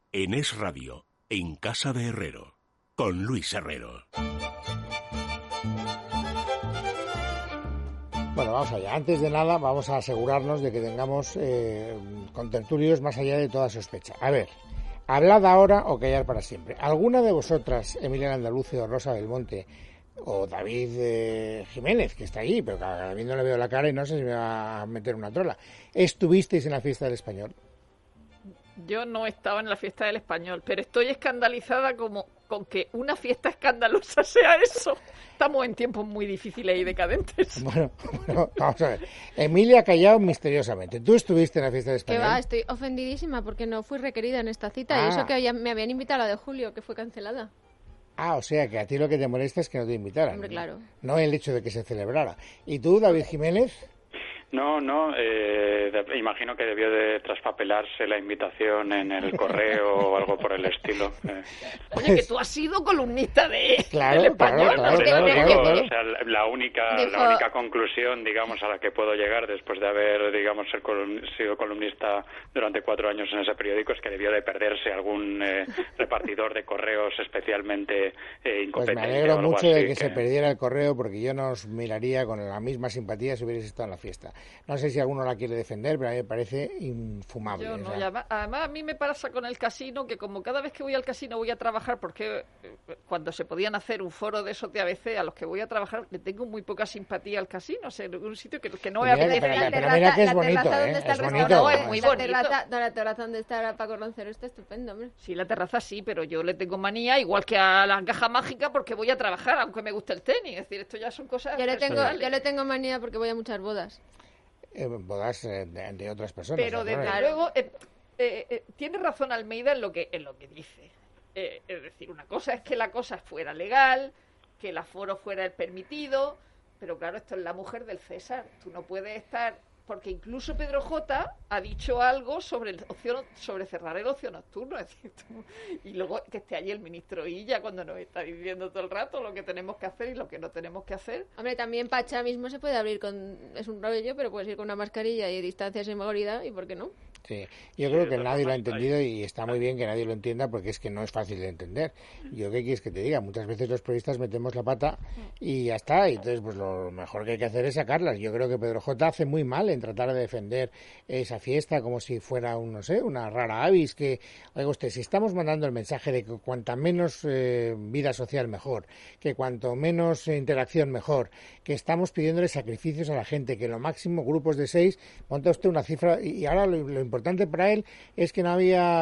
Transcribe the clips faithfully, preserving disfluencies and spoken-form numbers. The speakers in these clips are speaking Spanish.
en Es Radio, en Casa de Herrero, con Luis Herrero. Bueno, vamos allá. Antes de nada, vamos a asegurarnos de que tengamos eh, contertulios más allá de toda sospecha. A ver, hablad ahora o callar para siempre. ¿Alguna de vosotras, Emilia Andaluce o Rosa Belmonte, o David eh, Jiménez, que está allí, pero a mí no le veo la cara y no sé si me va a meter una trola, estuvisteis en la fiesta del Español? Yo no estaba en la fiesta del Español, pero estoy escandalizada como con que una fiesta escandalosa sea eso. Estamos en tiempos muy difíciles y decadentes. Bueno, bueno, vamos a ver. Emilia ha callado misteriosamente. ¿Tú estuviste en la fiesta del Español? Que va, estoy ofendidísima porque no fui requerida en esta cita. Ah. Y eso que ya me habían invitado a la de julio, que fue cancelada. Ah, o sea, que a ti lo que te molesta es que no te invitaran. Hombre, claro. No, no el hecho de que se celebrara. ¿Y tú, David Jiménez? No, no, eh, de, imagino que debió de traspapelarse la invitación en el correo o algo por el estilo. Eh. Oye, que tú has sido columnista de claro, del Español. Claro, claro, claro, claro, digo, claro. O sea, la única, Dijo... la única conclusión, digamos, a la que puedo llegar después de haber, digamos, ser colum- sido columnista durante cuatro años en ese periódico es que debió de perderse algún eh, repartidor de correos especialmente eh, incompetente. Pues me alegro mucho así, de que, que se perdiera el correo, porque yo no os miraría con la misma simpatía si hubierais estado en la fiesta. No sé si alguno la quiere defender, pero a mí me parece infumable. Yo no, o sea. y además, además a mí me pasa con el casino que como cada vez que voy al casino voy a trabajar, porque eh, cuando se podían hacer un foro de esos de A B C a los que voy a trabajar, le tengo muy poca simpatía al casino, o sea, un sitio que, que no me apetece. Pero, pero, pero mira que es bonito, ¿eh? Está Es el bonito. No, es muy la bonito. terraza, no, la terraza donde está ahora Paco Roncero está estupendo, hombre. Sí, la terraza sí, pero yo le tengo manía, igual que a la caja mágica, porque voy a trabajar, aunque me guste el tenis. Es decir, esto ya son cosas Yo le tengo, personales. yo le tengo manía porque voy a muchas bodas. Eh, bodas eh, de, de otras personas. Pero ¿no? desde Claro. luego eh, eh, eh, tiene razón Almeida en lo que en lo que dice. Eh, es decir, una cosa es que la cosa fuera legal, que el aforo fuera el permitido, pero claro, esto es la mujer del César. Tú no puedes estar, porque incluso Pedro J ha dicho algo sobre el ocio, sobre cerrar el ocio nocturno, es decir, tú, y luego que esté allí el ministro Illa cuando nos está diciendo todo el rato lo que tenemos que hacer y lo que no tenemos que hacer. Hombre, también Pacha mismo se puede abrir con, es un rollo, pero puedes ir con una mascarilla y distancia sin seguridad, ¿y por qué no? Sí, yo creo que nadie lo ha entendido y está muy bien que nadie lo entienda porque es que no es fácil de entender. Yo qué quieres que te diga, muchas veces los periodistas metemos la pata y ya está, y entonces pues lo mejor que hay que hacer es sacarlas. Yo creo que Pedro J hace muy mal en tratar de defender esa fiesta como si fuera un, no sé, una rara avis, que, oiga usted, si estamos mandando el mensaje de que cuanta menos eh, vida social mejor, que cuanto menos eh, interacción mejor, que estamos pidiéndole sacrificios a la gente, que lo máximo grupos de seis, monta usted una cifra y, y ahora lo, lo importante para él es que no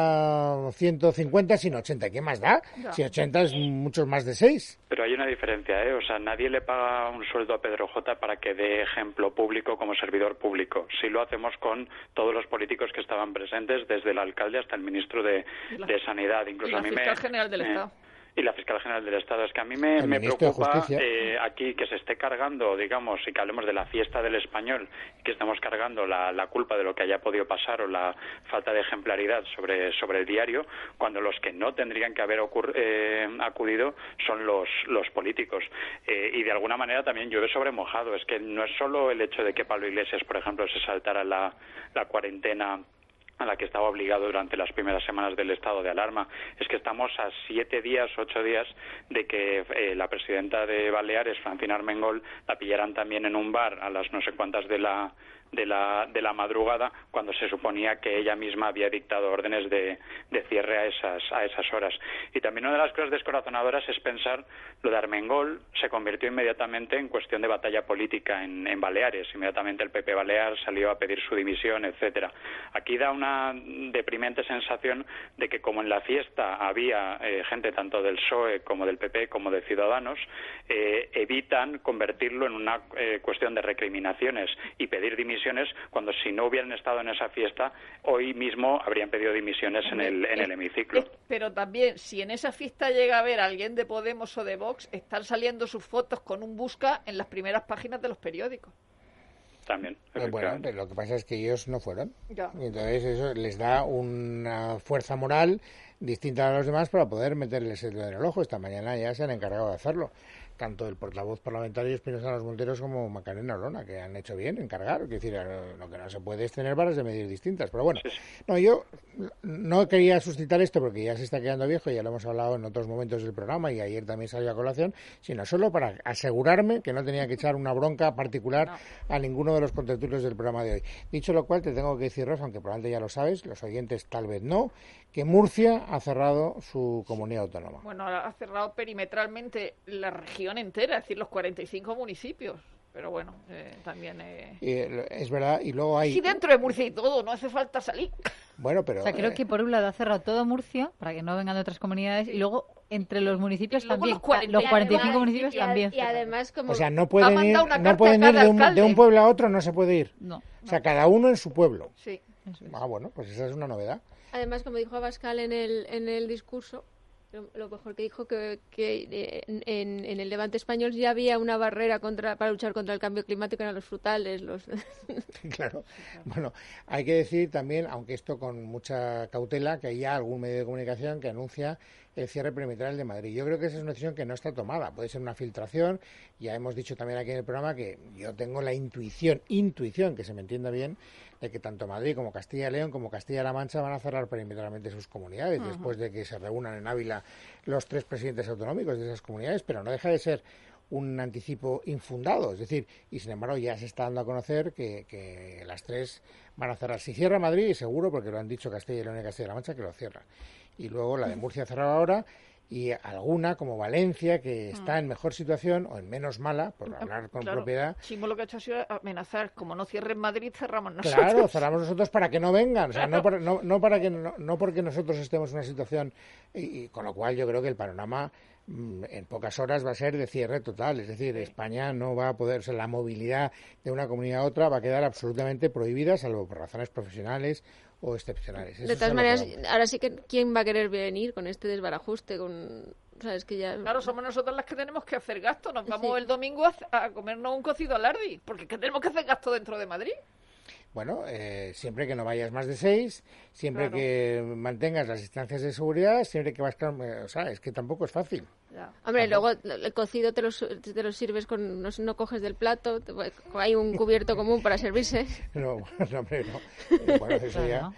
había ciento cincuenta sino ochenta. ¿Qué más da? Ya. Si ochenta es muchos más de seis. Pero hay una diferencia, ¿eh? O sea, nadie le paga un sueldo a Pedro J para que dé ejemplo público como servidor público. Si lo hacemos con todos los políticos que estaban presentes, desde el alcalde hasta el ministro de, la, de Sanidad. Incluso y la a mí fiscal me, general del me, Estado. Y la fiscal general del Estado. Es que a mí me, me preocupa eh, aquí que se esté cargando, digamos, y que hablemos de la fiesta del Español, y que estemos cargando la, la culpa de lo que haya podido pasar o la falta de ejemplaridad sobre, sobre el diario, cuando los que no tendrían que haber ocurr, eh, acudido son los, los políticos. Eh, y de alguna manera también llueve sobre mojado. Es que no es solo el hecho de que Pablo Iglesias, por ejemplo, se saltara la, la cuarentena a la que estaba obligado durante las primeras semanas del estado de alarma. Es que estamos a siete días, ocho días de que eh, la presidenta de Baleares, Francina Armengol, la pillaran también en un bar a las no sé cuántas de la de la de la madrugada, cuando se suponía que ella misma había dictado órdenes de, de cierre a esas a esas horas. Y también una de las cosas descorazonadoras es pensar lo de Armengol se convirtió inmediatamente en cuestión de batalla política en, en Baleares. Inmediatamente el P P Balear salió a pedir su dimisión, etcétera. Aquí da una deprimente sensación de que como en la fiesta había eh, gente tanto del P S O E como del P P como de Ciudadanos, eh, evitan convertirlo en una eh, cuestión de recriminaciones y pedir dimisiones, cuando si no hubieran estado en esa fiesta, hoy mismo habrían pedido dimisiones en el, en el hemiciclo. Pero también, si en esa fiesta llega a haber alguien de Podemos o de Vox, están saliendo sus fotos con un busca en las primeras páginas de los periódicos. También. Bueno, pero lo que pasa es que ellos no fueron. Ya. Entonces eso les da una fuerza moral distinta a los demás para poder meterles el dedo en el ojo. Esta mañana ya se han encargado de hacerlo. Tanto el portavoz parlamentario Espinosa Los Monteros como Macarena Olona, que han hecho bien en cargar. Es decir, lo que no se puede es tener varas de medir distintas. Pero bueno, no, yo no quería suscitar esto porque ya se está quedando viejo, ya lo hemos hablado en otros momentos del programa y ayer también salió a colación, sino solo para asegurarme que no tenía que echar una bronca particular no. a ninguno de los contertulios del programa de hoy. Dicho lo cual, te tengo que decir, Rosa, aunque probablemente ya lo sabes, los oyentes tal vez no, que Murcia ha cerrado su comunidad autónoma. Bueno, ha cerrado perimetralmente la región entera, es decir, los cuarenta y cinco municipios. Pero bueno, eh, también... Eh... Eh, es verdad, y luego hay... Sí, dentro de Murcia y todo, no hace falta salir. Bueno, pero... O sea, creo eh... que por un lado ha cerrado todo Murcia, para que no vengan de otras comunidades, y luego entre los municipios luego también, los cuarenta, los cuarenta y cinco además, municipios y, también. Y además, como... O sea, no pueden ir, no pueden ir de, un, de un pueblo a otro, no se puede ir. No. O sea, cada uno en su pueblo. Sí. Eso es. Ah, bueno, pues esa es una novedad. Además, como dijo Abascal en el, en el discurso, lo, lo mejor que dijo que, que en, en el Levante español ya había una barrera contra para luchar contra el cambio climático, eran los frutales, los... Claro. Bueno, hay que decir también, aunque esto con mucha cautela, que hay ya algún medio de comunicación que anuncia el cierre perimetral de Madrid. Yo creo que esa es una decisión que no está tomada. Puede ser una filtración. Ya hemos dicho también aquí en el programa que yo tengo la intuición, intuición, que se me entienda bien, de que tanto Madrid como Castilla y León como Castilla-La Mancha van a cerrar perimetralmente sus comunidades uh-huh. después de que se reúnan en Ávila los tres presidentes autonómicos de esas comunidades, pero no deja de ser un anticipo infundado, es decir, y sin embargo ya se está dando a conocer que, que las tres van a cerrar. Si cierra Madrid, seguro, porque lo han dicho Castilla y León y Castilla-La Mancha, que lo cierran. Y luego la de Murcia cerrada ahora, y alguna como Valencia, que está en mejor situación o en menos mala, por hablar con claro, propiedad. Chimo lo que ha hecho ha sido amenazar, como no cierren Madrid, cerramos nosotros. Claro, cerramos nosotros para que no vengan, o sea, no, por, no, no para que no, no porque nosotros estemos en una situación, y, y con lo cual yo creo que el panorama mmm, en pocas horas va a ser de cierre total, es decir, sí. España no va a poder, o sea, la movilidad de una comunidad a otra va a quedar absolutamente prohibida, salvo por razones profesionales o excepcionales. Eso de todas maneras, ahora sí que ¿quién va a querer venir con este desbarajuste? Con, ¿sabes? Que ya... Claro, somos nosotros las que tenemos que hacer gasto. Nos vamos sí. el domingo a, a comernos un cocido alardi, porque que tenemos que hacer gasto dentro de Madrid. Bueno, eh, siempre que no vayas más de seis, siempre claro. que mantengas las distancias de seguridad, siempre que vas... Eh, o sea, es que tampoco es fácil. Ya. Hombre, tampoco. Luego el cocido te lo, te lo sirves con... No, no coges del plato, te, hay un cubierto común para servirse. No, no, hombre, no. Eh, bueno, eso ya...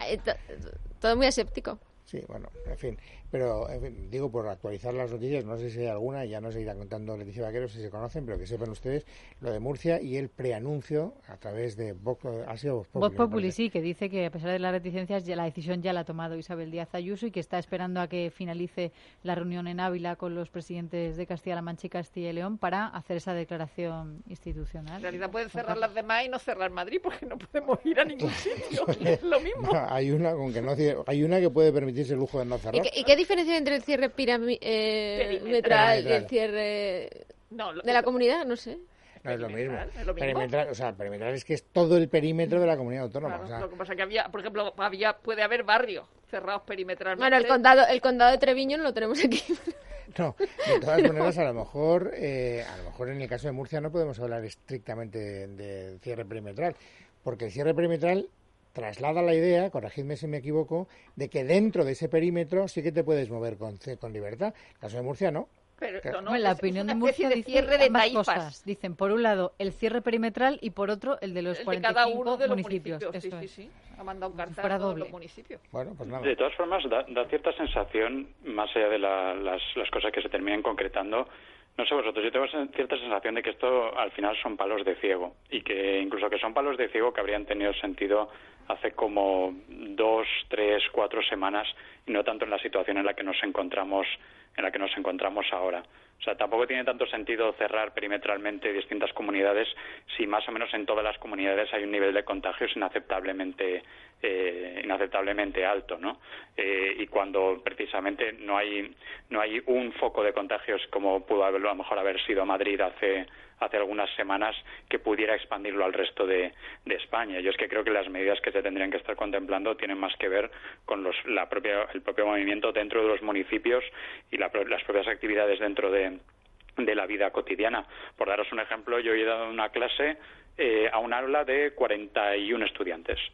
Todo muy aséptico. Sí, bueno, en fin. Pero, en fin, digo, por actualizar las noticias, no sé si hay alguna, ya no se irá contando Leticia Vaquero si se conocen, pero que sepan ustedes lo de Murcia y el preanuncio a través de Vox, ha sido Vox Populi. Vox Populi, sí, que dice que a pesar de las reticencias, ya la decisión ya la ha tomado Isabel Díaz Ayuso y que está esperando a que finalice la reunión en Ávila con los presidentes de Castilla-La Mancha y Castilla y León para hacer esa declaración institucional. En realidad pueden cerrar las demás y no cerrar Madrid porque no podemos ir a ningún sitio, es lo mismo. No, hay una con que no hay una que puede permitirse el lujo de no cerrar. ¿Y qué, y qué diferencia entre el cierre piramidal eh, y el cierre no, lo, de la comunidad? No sé. No es lo mismo. ¿Es lo mismo? Perimetral, o sea, perimetral es que es todo el perímetro de la comunidad autónoma. Claro, o sea. Lo que pasa es que había, por ejemplo, había, puede haber barrios cerrados perimetralmente. Bueno, el condado, el condado de Treviño no lo tenemos aquí. No, de todas Pero... maneras, a lo mejor, eh, a lo mejor en el caso de Murcia no podemos hablar estrictamente de, de cierre perimetral, porque el cierre perimetral traslada la idea, corregidme si me equivoco, de que dentro de ese perímetro sí que te puedes mover con, con libertad. En el caso de Murcia no. Pero, claro. no, no, la opinión de Murcia dice cierre de ambas cosas. Dicen, por un lado, el cierre perimetral y por otro, el de los el cuarenta y cinco de cada uno de los municipios. municipios. Sí, sí, sí. Ha mandado un cartel a todos los municipios. Bueno, pues nada. De todas formas, da, da cierta sensación, más allá de la, las, las cosas que se terminen concretando, no sé vosotros, yo tengo cierta sensación de que esto al final son palos de ciego y que incluso que son palos de ciego que habrían tenido sentido hace como dos, tres, cuatro semanas y no tanto en la situación en la que nos encontramos en la que nos encontramos ahora. O sea, tampoco tiene tanto sentido cerrar perimetralmente distintas comunidades si más o menos en todas las comunidades hay un nivel de contagios inaceptablemente eh, inaceptablemente alto, ¿no? Eh, y cuando precisamente no hay no hay un foco de contagios como pudo haberlo a lo mejor haber sido Madrid hace hace algunas semanas que pudiera expandirlo al resto de, de España. Yo es que creo que las medidas que se tendrían que estar contemplando tienen más que ver con los, la propia, el propio movimiento dentro de los municipios y la, las propias actividades dentro de, de la vida cotidiana. Por daros un ejemplo, yo he dado una clase eh, a un aula de cuarenta y uno estudiantes.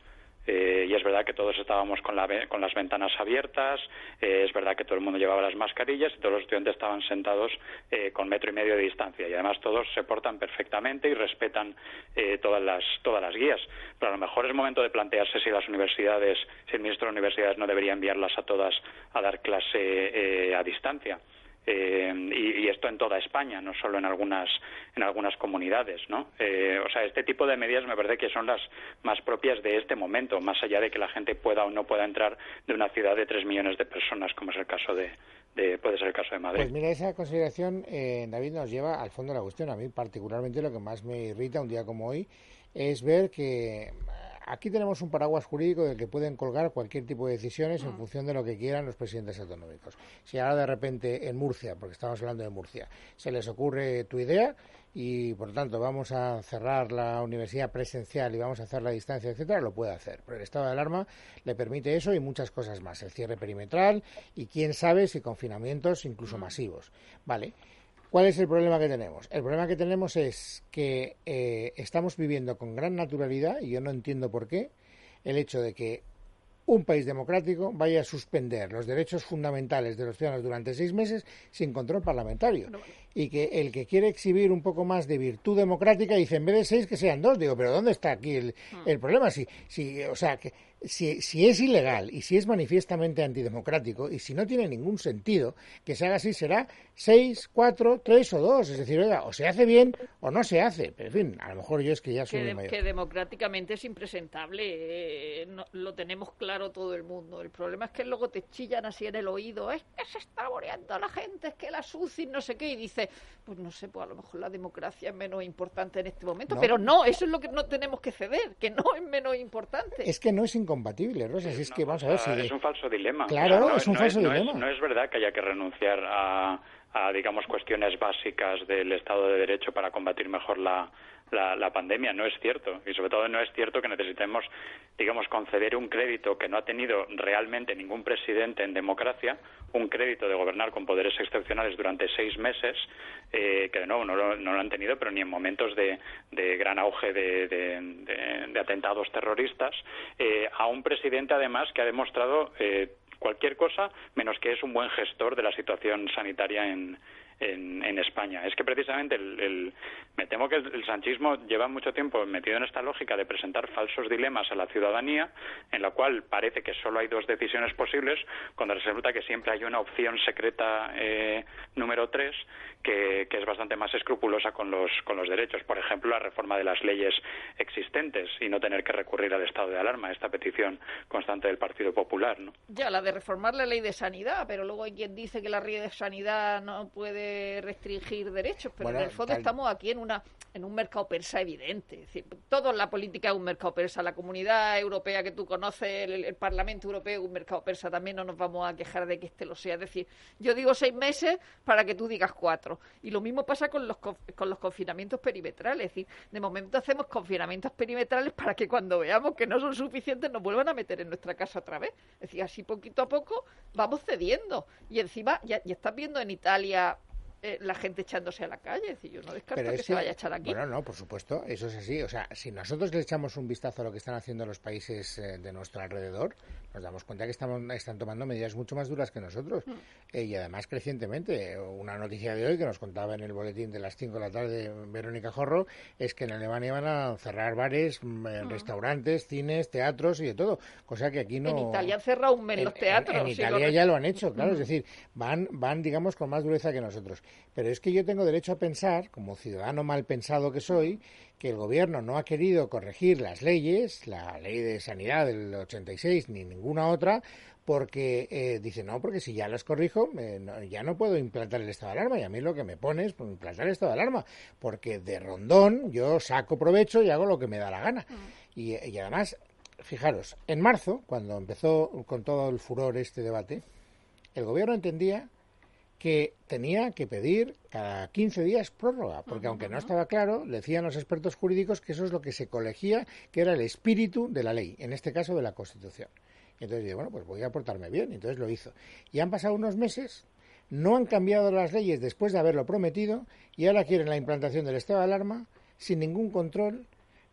Eh, y es verdad que todos estábamos con, la, con las ventanas abiertas, eh, es verdad que todo el mundo llevaba las mascarillas y todos los estudiantes estaban sentados eh, con metro y medio de distancia, y además todos se portan perfectamente y respetan eh, todas las todas las guías. Pero a lo mejor es momento de plantearse si las universidades, si el ministro de universidades no debería enviarlas a todas a dar clase eh, a distancia. Eh, y, y esto en toda España, no solo en algunas en algunas comunidades, ¿no? Eh, o sea, este tipo de medidas me parece que son las más propias de este momento, más allá de que la gente pueda o no pueda entrar de una ciudad de tres millones de personas, como es el caso de, de puede ser el caso de Madrid. Pues mira, esa consideración, eh, David, nos lleva al fondo de la cuestión. A mí particularmente lo que más me irrita un día como hoy es ver que aquí tenemos un paraguas jurídico del que pueden colgar cualquier tipo de decisiones en función de lo que quieran los presidentes autonómicos. Si ahora de repente en Murcia, porque estamos hablando de Murcia, se les ocurre tu idea y por lo tanto vamos a cerrar la universidad presencial y vamos a hacer la distancia, etcétera, lo puede hacer. Pero el estado de alarma le permite eso y muchas cosas más. El cierre perimetral y quién sabe si confinamientos incluso masivos. Vale. ¿Cuál es el problema que tenemos? El problema que tenemos es que eh, estamos viviendo con gran naturalidad, y yo no entiendo por qué, el hecho de que un país democrático vaya a suspender los derechos fundamentales de los ciudadanos durante seis meses sin control parlamentario. No. Y que el que quiere exhibir un poco más de virtud democrática dice, en vez de seis, que sean dos. Digo, pero ¿dónde está aquí el, el problema? Si, si, o sea, que si, si es ilegal y si es manifiestamente antidemocrático y si no tiene ningún sentido que se haga así, será seis, cuatro, tres o dos. Es decir, oiga, o se hace bien o no se hace. Pero en fin, a lo mejor yo es que ya soy que, muy mayor. Que democráticamente es impresentable, eh, no, lo tenemos claro todo el mundo. El problema es que luego te chillan así en el oído, es que se está muriendo la gente, es que la S U C I, no sé qué, y dice, pues no sé, pues a lo mejor la democracia es menos importante en este momento, no. Pero no, eso es lo que no tenemos que ceder, que no es menos importante. Es que no es incompatible, Rosa, si es no, que vamos a ver si... Es un falso dilema. Claro, o sea, no, es un no falso es, dilema. No es, no es verdad que haya que renunciar a, a, digamos, cuestiones básicas del Estado de Derecho para combatir mejor la... La, la pandemia, no es cierto, y sobre todo no es cierto que necesitemos, digamos, conceder un crédito que no ha tenido realmente ningún presidente en democracia, un crédito de gobernar con poderes excepcionales durante seis meses, eh, que de nuevo no lo, no lo han tenido, pero ni en momentos de, de gran auge de, de, de, de atentados terroristas, eh, a un presidente además que ha demostrado eh, cualquier cosa menos que es un buen gestor de la situación sanitaria en En, en España. Es que precisamente el, el, me temo que el, el sanchismo lleva mucho tiempo metido en esta lógica de presentar falsos dilemas a la ciudadanía, en la cual parece que solo hay dos decisiones posibles, cuando resulta que siempre hay una opción secreta eh, número tres, que, que es bastante más escrupulosa con los, con los derechos. Por ejemplo, la reforma de las leyes existentes y no tener que recurrir al estado de alarma, esta petición constante del Partido Popular, ¿no? Ya, la de reformar la ley de sanidad, pero luego hay quien dice que la ley de sanidad no puede restringir derechos, pero bueno, en el fondo tal... estamos aquí en una en un mercado persa evidente. Es decir, todo en la política es un mercado persa. La Comunidad Europea que tú conoces, el, el Parlamento Europeo es un mercado persa. También no nos vamos a quejar de que este lo sea. Es decir, yo digo seis meses para que tú digas cuatro. Y lo mismo pasa con los con los confinamientos perimetrales. Es decir, de momento hacemos confinamientos perimetrales para que cuando veamos que no son suficientes nos vuelvan a meter en nuestra casa otra vez. Es decir, así poquito a poco vamos cediendo. Y encima ya, ya estás viendo en Italia eh, la gente echándose a la calle. Es decir, yo no descarto que, que se vaya a echar aquí. Bueno, no, por supuesto, eso es así. O sea, si nosotros le echamos un vistazo a lo que están haciendo los países eh, de nuestro alrededor, nos damos cuenta que estamos, están tomando medidas mucho más duras que nosotros. Mm. Eh, y además crecientemente. Una noticia de hoy que nos contaba en el boletín de las cinco de la tarde Verónica Jorro es que en Alemania van a cerrar bares, mm. restaurantes, cines, teatros y de todo. Cosa que aquí no... En Italia han cerrado un mes en, los teatros. En, en Italia sí, ya lo han hecho, claro. Mm. Es decir, van, van, digamos, con más dureza que nosotros. Pero es que yo tengo derecho a pensar, como ciudadano mal pensado que soy, que el gobierno no ha querido corregir las leyes, la ley de sanidad del ochenta y seis ni ninguna otra, porque eh, dice, no, porque si ya las corrijo, eh, no, ya no puedo implantar el estado de alarma, y a mí lo que me pone es pues, implantar el estado de alarma, porque de rondón yo saco provecho y hago lo que me da la gana. Mm. Y, y además, fijaros, en marzo, cuando empezó con todo el furor este debate, el gobierno entendía que tenía que pedir cada quince días prórroga, porque uh-huh. aunque no estaba claro, decían los expertos jurídicos que eso es lo que se colegía, que era el espíritu de la ley, en este caso de la Constitución. Y entonces dije, bueno, pues voy a portarme bien, y entonces lo hizo. Y han pasado unos meses, no han cambiado las leyes después de haberlo prometido, y ahora quieren la implantación del estado de alarma sin ningún control,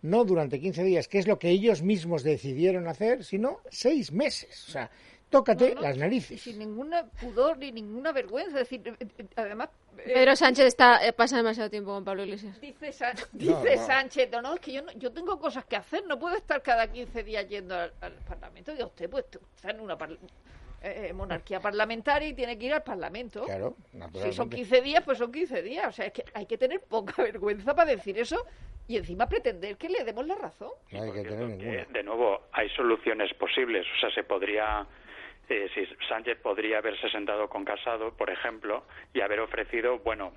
no durante quince días, que es lo que ellos mismos decidieron hacer, sino seis meses. O sea, tócate no, no, las narices. Sin ningún pudor ni ninguna vergüenza. Es decir, además... Eh, Pedro Sánchez está eh, pasa demasiado tiempo con Pablo Iglesias. Dice, San, dice no, no. Sánchez, no, no, es que yo, no, yo tengo cosas que hacer, no puedo estar cada quince días yendo al, al Parlamento. Diga usted, pues está en una par, eh, monarquía parlamentaria y tiene que ir al Parlamento. Claro, si son quince días, pues son quince días. O sea, es que hay que tener poca vergüenza para decir eso y encima pretender que le demos la razón. No hay que tener ninguna. De nuevo, hay soluciones posibles. O sea, se podría... Eh, si Sánchez podría haberse sentado con Casado, por ejemplo, y haber ofrecido, bueno,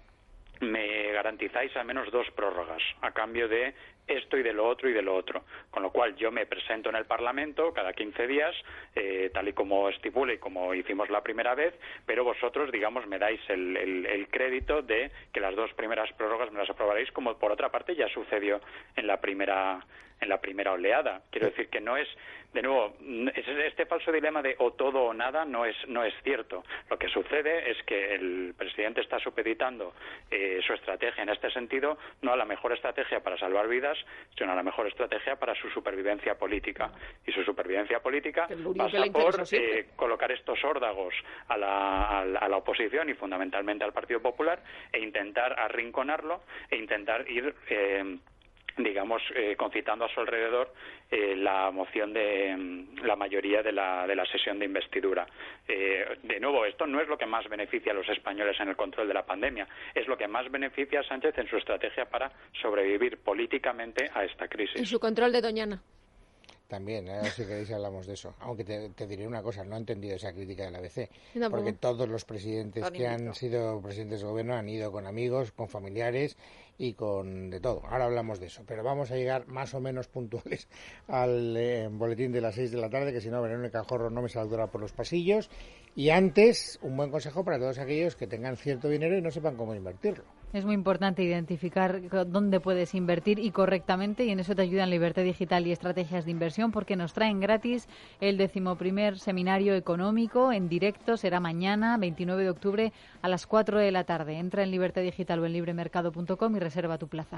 me garantizáis al menos dos prórrogas a cambio de esto y de lo otro y de lo otro. Con lo cual yo me presento en el Parlamento cada quince días, eh, tal y como estipula y como hicimos la primera vez, pero vosotros, digamos, me dais el, el, el crédito de que las dos primeras prórrogas me las aprobaréis, como por otra parte ya sucedió en la primera en la primera oleada. Quiero decir que no es, de nuevo, este falso dilema de o todo o nada no es no es cierto. Lo que sucede es que el presidente está supeditando eh, su estrategia en este sentido no a la mejor estrategia para salvar vidas, sino a la mejor estrategia para su supervivencia política. Y su supervivencia política pasa por eh, colocar estos órdagos a la, a, la, a la oposición y fundamentalmente al Partido Popular e intentar arrinconarlo e intentar ir... Eh, digamos, eh, concitando a su alrededor eh, la moción de mm, la mayoría de la, de la sesión de investidura. Eh, de nuevo, esto no es lo que más beneficia a los españoles en el control de la pandemia, es lo que más beneficia a Sánchez en su estrategia para sobrevivir políticamente a esta crisis. En su control de Doñana. También, ahora si queréis hablamos de eso. Aunque te, te diré una cosa, no he entendido esa crítica de la A B C, no, porque no. todos los presidentes que han sido presidentes de gobierno han ido con amigos, con familiares y con de todo. Ahora hablamos de eso, pero vamos a llegar más o menos puntuales al eh, boletín de las seis de la tarde, que si no, Verónica Jorro no me saldrá por los pasillos. Y antes, un buen consejo para todos aquellos que tengan cierto dinero y no sepan cómo invertirlo. Es muy importante identificar dónde puedes invertir y correctamente, y en eso te ayudan Libertad Digital y Estrategias de Inversión, porque nos traen gratis el decimoprimer seminario económico en directo. Será mañana, veintinueve de octubre, a las cuatro de la tarde. Entra en Libertad Digital o en libremercado punto com y reserva tu plaza.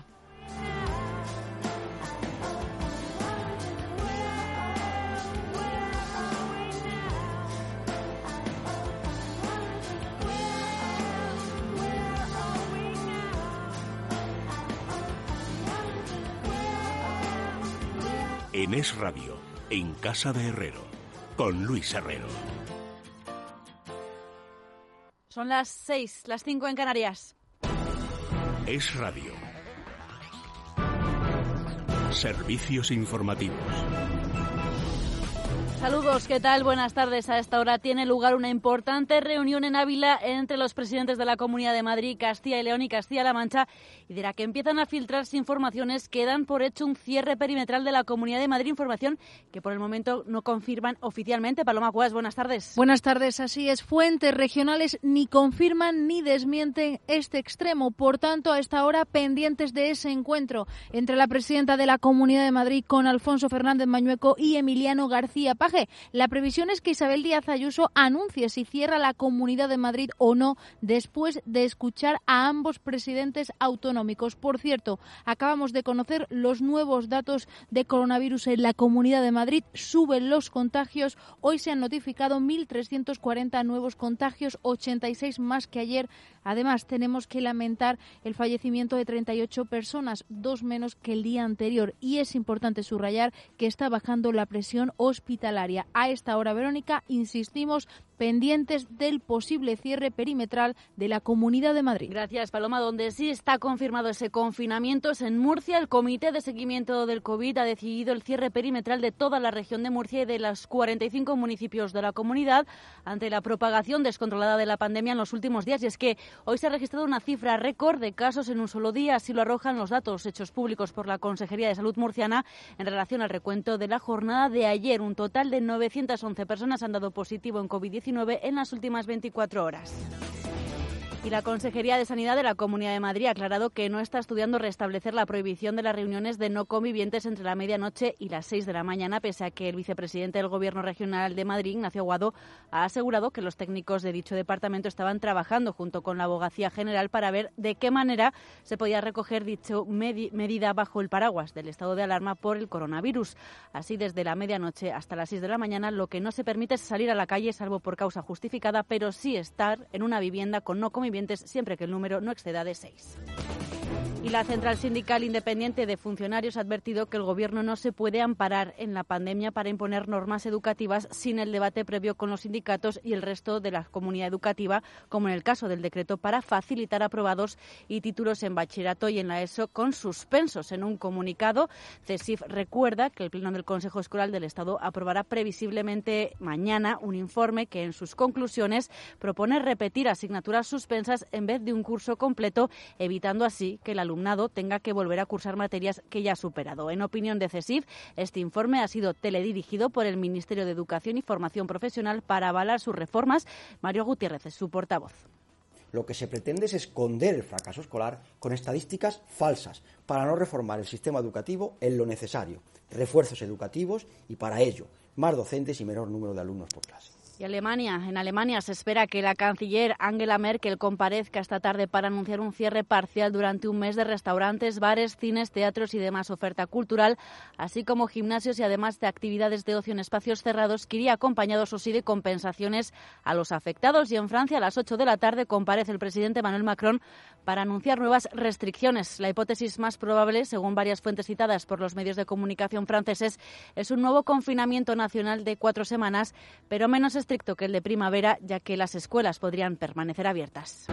En Es Radio, en Casa de Herrero, con Luis Herrero. Son las seis, las cinco en Canarias. Es Radio. Servicios informativos. Saludos, ¿qué tal? Buenas tardes. A esta hora tiene lugar una importante reunión en Ávila entre los presidentes de la Comunidad de Madrid, Castilla y León y Castilla-La Mancha, y de la que empiezan a filtrarse informaciones que dan por hecho un cierre perimetral de la Comunidad de Madrid, información que por el momento no confirman oficialmente. Paloma Cuevas, buenas tardes. Buenas tardes, así es. Fuentes regionales ni confirman ni desmienten este extremo. Por tanto, a esta hora pendientes de ese encuentro entre la presidenta de la Comunidad de Madrid con Alfonso Fernández Mañueco y Emiliano García Paje. La previsión es que Isabel Díaz Ayuso anuncie si cierra la Comunidad de Madrid o no después de escuchar a ambos presidentes autonómicos. Por cierto, acabamos de conocer los nuevos datos de coronavirus en la Comunidad de Madrid. Suben los contagios. Hoy se han notificado mil trescientos cuarenta nuevos contagios, ochenta y seis más que ayer. Además, tenemos que lamentar el fallecimiento de treinta y ocho personas, dos menos que el día anterior. Y es importante subrayar que está bajando la presión hospitalaria. A esta hora, Verónica, insistimos, pendientes del posible cierre perimetral de la Comunidad de Madrid. Gracias, Paloma. Donde sí está confirmado ese confinamiento es en Murcia. El Comité de Seguimiento del COVID ha decidido el cierre perimetral de toda la región de Murcia y de los cuarenta y cinco municipios de la comunidad ante la propagación descontrolada de la pandemia en los últimos días. Y es que hoy se ha registrado una cifra récord de casos en un solo día. Así lo arrojan los datos hechos públicos por la Consejería de Salud murciana en relación al recuento de la jornada de ayer. Un total de novecientas once personas han dado positivo en COVID diecinueve en las últimas veinticuatro horas. Y la Consejería de Sanidad de la Comunidad de Madrid ha aclarado que no está estudiando restablecer la prohibición de las reuniones de no convivientes entre la medianoche y las seis de la mañana, pese a que el vicepresidente del Gobierno Regional de Madrid, Ignacio Aguado, ha asegurado que los técnicos de dicho departamento estaban trabajando junto con la Abogacía General para ver de qué manera se podía recoger dicha medi- medida bajo el paraguas del estado de alarma por el coronavirus. Así, desde la medianoche hasta las seis de la mañana, lo que no se permite es salir a la calle, salvo por causa justificada, pero sí estar en una vivienda con no convivientes siempre que el número no exceda de seis. Y la Central Sindical Independiente de Funcionarios ha advertido que el Gobierno no se puede amparar en la pandemia para imponer normas educativas sin el debate previo con los sindicatos y el resto de la comunidad educativa, como en el caso del decreto para facilitar aprobados y títulos en bachillerato y en la ESO con suspensos. En un comunicado, CESIF recuerda que el Pleno del Consejo Escolar del Estado aprobará previsiblemente mañana un informe que en sus conclusiones propone repetir asignaturas suspensas en vez de un curso completo, evitando así que el alumnado tenga que volver a cursar materias que ya ha superado. En opinión de CESIF, este informe ha sido teledirigido por el Ministerio de Educación y Formación Profesional para avalar sus reformas. Mario Gutiérrez es su portavoz. Lo que se pretende es esconder el fracaso escolar con estadísticas falsas para no reformar el sistema educativo en lo necesario, refuerzos educativos y para ello más docentes y menor número de alumnos por clase. Y Alemania. En Alemania se espera que la canciller Angela Merkel comparezca esta tarde para anunciar un cierre parcial durante un mes de restaurantes, bares, cines, teatros y demás oferta cultural, así como gimnasios y además de actividades de ocio en espacios cerrados, que iría acompañado, eso sí, de compensaciones a los afectados. Y en Francia, a las ocho de la tarde, comparece el presidente Emmanuel Macron para anunciar nuevas restricciones. La hipótesis más probable, según varias fuentes citadas por los medios de comunicación franceses, es un nuevo confinamiento nacional de cuatro semanas, pero menos estricto que el de primavera, ya que las escuelas podrían permanecer abiertas.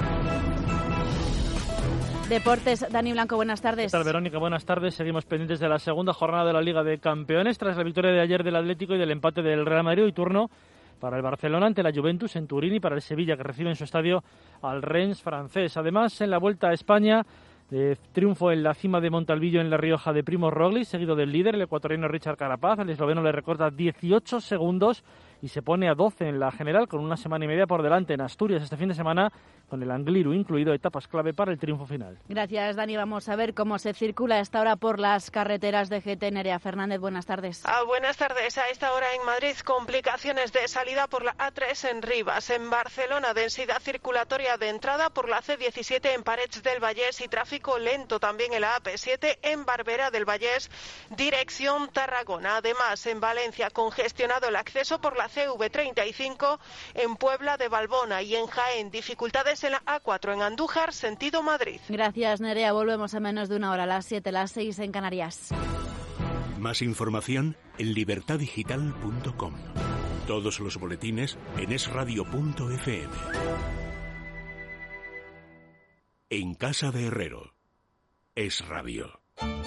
Deportes, Dani Blanco, buenas tardes. ¿Qué tal, Verónica? Buenas tardes. Seguimos pendientes de la segunda jornada de la Liga de Campeones. Tras la victoria de ayer del Atlético y del empate del Real Madrid, hoy turno para el Barcelona ante la Juventus en Turín y para el Sevilla, que recibe en su estadio al Rennes francés. Además, en la Vuelta a España, Eh, triunfo en la cima de Montalvillo en La Rioja de Primoz Roglic, seguido del líder, el ecuatoriano Richard Carapaz. El esloveno le recorta dieciocho segundos y se pone a doce en la general, con una semana y media por delante. En Asturias este fin de semana, con el Angliru incluido, etapas clave para el triunfo final. Gracias, Dani. Vamos a ver cómo se circula a esta hora por las carreteras de G T. Nerea Fernández, buenas tardes. Ah, buenas tardes. A esta hora en Madrid, complicaciones de salida por la A tres en Rivas. En Barcelona, densidad circulatoria de entrada por la C diecisiete en Parets del Vallès y tráfico lento también en la A P siete en Barberà del Vallès, dirección Tarragona. Además, en Valencia, congestionado el acceso por la C V treinta y cinco en Puebla de Valbona, y en Jaén, dificultades en la A cuatro en Andújar, sentido Madrid. Gracias, Nerea. Volvemos a menos de una hora, a las siete, las seis en Canarias. Más información en libertad digital punto com. Todos los boletines en es radio punto efe eme. En casa de Herrero. Es radio.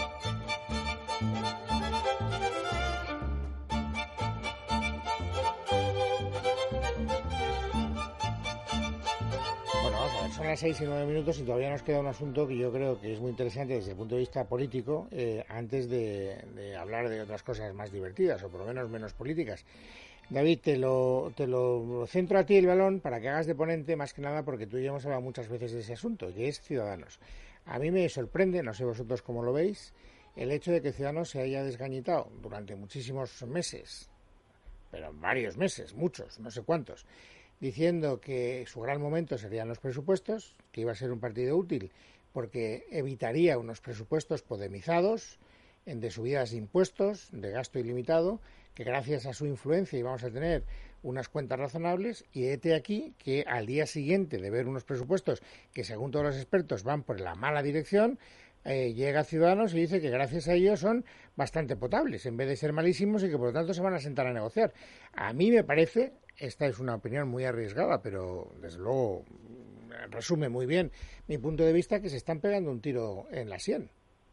Son las seis y nueve minutos y todavía nos queda un asunto que yo creo que es muy interesante desde el punto de vista político, eh, antes de, de hablar de otras cosas más divertidas o por lo menos menos políticas. David, te lo, te lo centro a ti el balón para que hagas de ponente, más que nada porque tú y yo hemos hablado muchas veces de ese asunto, que es Ciudadanos. A mí me sorprende, no sé vosotros cómo lo veis, el hecho de que Ciudadanos se haya desgañitado durante muchísimos meses, pero varios meses, muchos, no sé cuántos, diciendo que su gran momento serían los presupuestos, que iba a ser un partido útil porque evitaría unos presupuestos podemizados, de subidas de impuestos, de gasto ilimitado, que gracias a su influencia íbamos a tener unas cuentas razonables, y hete aquí que al día siguiente de ver unos presupuestos que según todos los expertos van por la mala dirección, eh, llega Ciudadanos y dice que gracias a ellos son bastante potables, en vez de ser malísimos, y que por lo tanto se van a sentar a negociar. A mí me parece, esta es una opinión muy arriesgada, pero desde luego resume muy bien mi punto de vista, que se están pegando un tiro en la sien.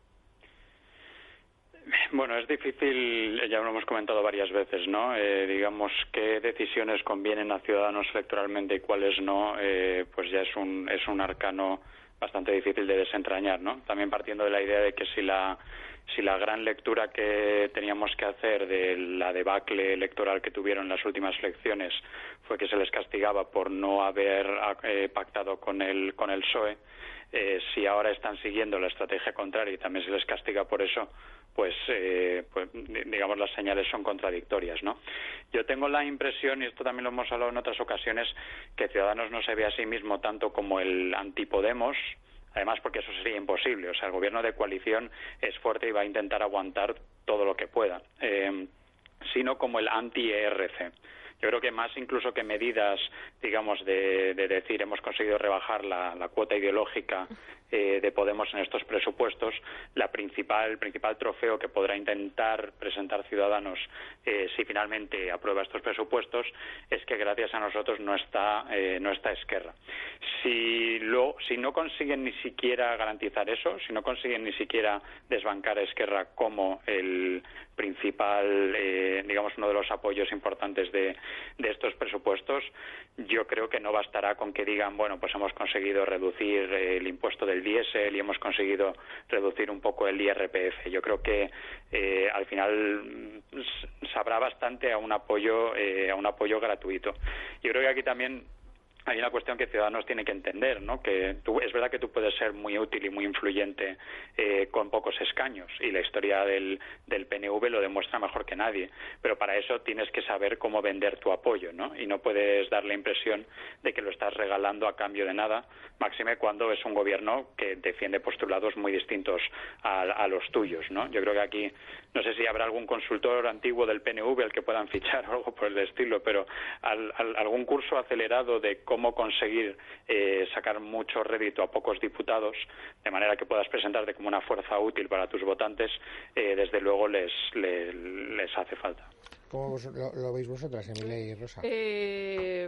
Bueno, es difícil, ya lo hemos comentado varias veces, ¿no? Eh, digamos, qué decisiones convienen a Ciudadanos electoralmente y cuáles no, eh, pues ya es un, es un arcano bastante difícil de desentrañar, ¿no? También partiendo de la idea de que si la si la gran lectura que teníamos que hacer de la debacle electoral que tuvieron las últimas elecciones fue que se les castigaba por no haber eh, pactado con el, con el P S O E. Eh, si ahora están siguiendo la estrategia contraria y también se les castiga por eso, pues, eh, pues digamos las señales son contradictorias, ¿no? Yo tengo la impresión, y esto también lo hemos hablado en otras ocasiones, que Ciudadanos no se ve a sí mismo tanto como el antipodemos, además porque eso sería imposible. O sea, el gobierno de coalición es fuerte y va a intentar aguantar todo lo que pueda, eh, sino como el anti-E R C. Yo creo que más incluso que medidas, digamos, de, de decir hemos conseguido rebajar la, la cuota ideológica eh, de Podemos en estos presupuestos, la principal, el principal trofeo que podrá intentar presentar Ciudadanos eh, si finalmente aprueba estos presupuestos es que gracias a nosotros no está eh, no está Esquerra. Si, lo, si no consiguen ni siquiera garantizar eso, si no consiguen ni siquiera desbancar a Esquerra como el principal, eh, digamos, uno de los apoyos importantes de, de estos presupuestos, yo creo que no bastará con que digan, bueno, pues hemos conseguido reducir eh, el impuesto del diésel y hemos conseguido reducir un poco el I R P F. Yo creo que eh, al final sabrá bastante a un apoyo, eh, a un apoyo gratuito. Yo creo que aquí también hay una cuestión que Ciudadanos tiene que entender, ¿no? Que tú, es verdad que tú puedes ser muy útil y muy influyente eh, con pocos escaños, y la historia del, del P N V lo demuestra mejor que nadie, pero para eso tienes que saber cómo vender tu apoyo, ¿no? Y no puedes dar la impresión de que lo estás regalando a cambio de nada, máxime cuando es un gobierno que defiende postulados muy distintos a, a los tuyos, ¿no? Yo creo que aquí, no sé si habrá algún consultor antiguo del P N V al que puedan fichar o algo por el estilo, pero al, al, algún curso acelerado de cómo conseguir eh, sacar mucho rédito a pocos diputados, de manera que puedas presentarte como una fuerza útil para tus votantes, eh, desde luego les, les, les hace falta. ¿Cómo vos, lo, lo veis vosotras, Emilia y Rosa? Eh,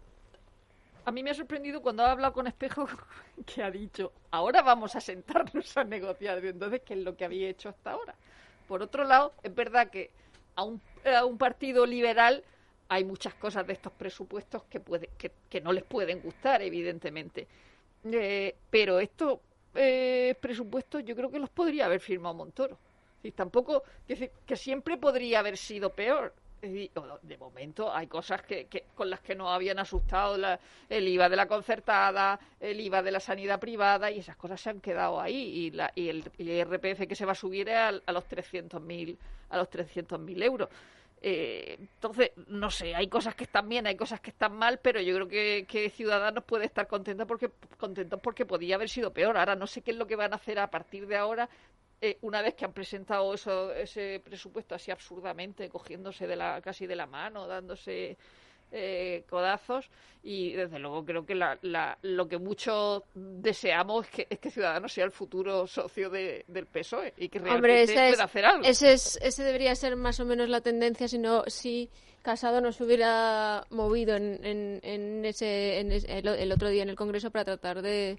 a mí me ha sorprendido cuando ha hablado con Espejo que ha dicho, ahora vamos a sentarnos a negociar. Entonces, ¿qué es lo que había hecho hasta ahora? Por otro lado, es verdad que a un, a un partido liberal hay muchas cosas de estos presupuestos que, puede, que, que no les pueden gustar, evidentemente. Eh, pero estos eh, presupuestos yo creo que los podría haber firmado Montoro. Y tampoco, que, que siempre podría haber sido peor. De momento hay cosas que, que con las que nos habían asustado, la, el I V A de la concertada, el I V A de la sanidad privada, y esas cosas se han quedado ahí, y, la, y el I R P F que se va a subir a, a los trescientos mil a los trescientos mil euros. Eh, entonces, no sé, hay cosas que están bien, hay cosas que están mal, pero yo creo que, que Ciudadanos puede estar contenta porque, contentos porque podía haber sido peor. Ahora no sé qué es lo que van a hacer a partir de ahora, eh, una vez que han presentado eso, ese presupuesto así absurdamente, cogiéndose de la, casi de la mano, dándose eh, codazos, y desde luego creo que la, la, lo que muchos deseamos es que, es que Ciudadanos sea el futuro socio de, del P S O E y que realmente Hombre, esa pueda es, hacer algo. Ese, es, ese debería ser más o menos la tendencia, si no, si Casado no se hubiera movido en, en, en ese, en ese el, el otro día en el Congreso para tratar de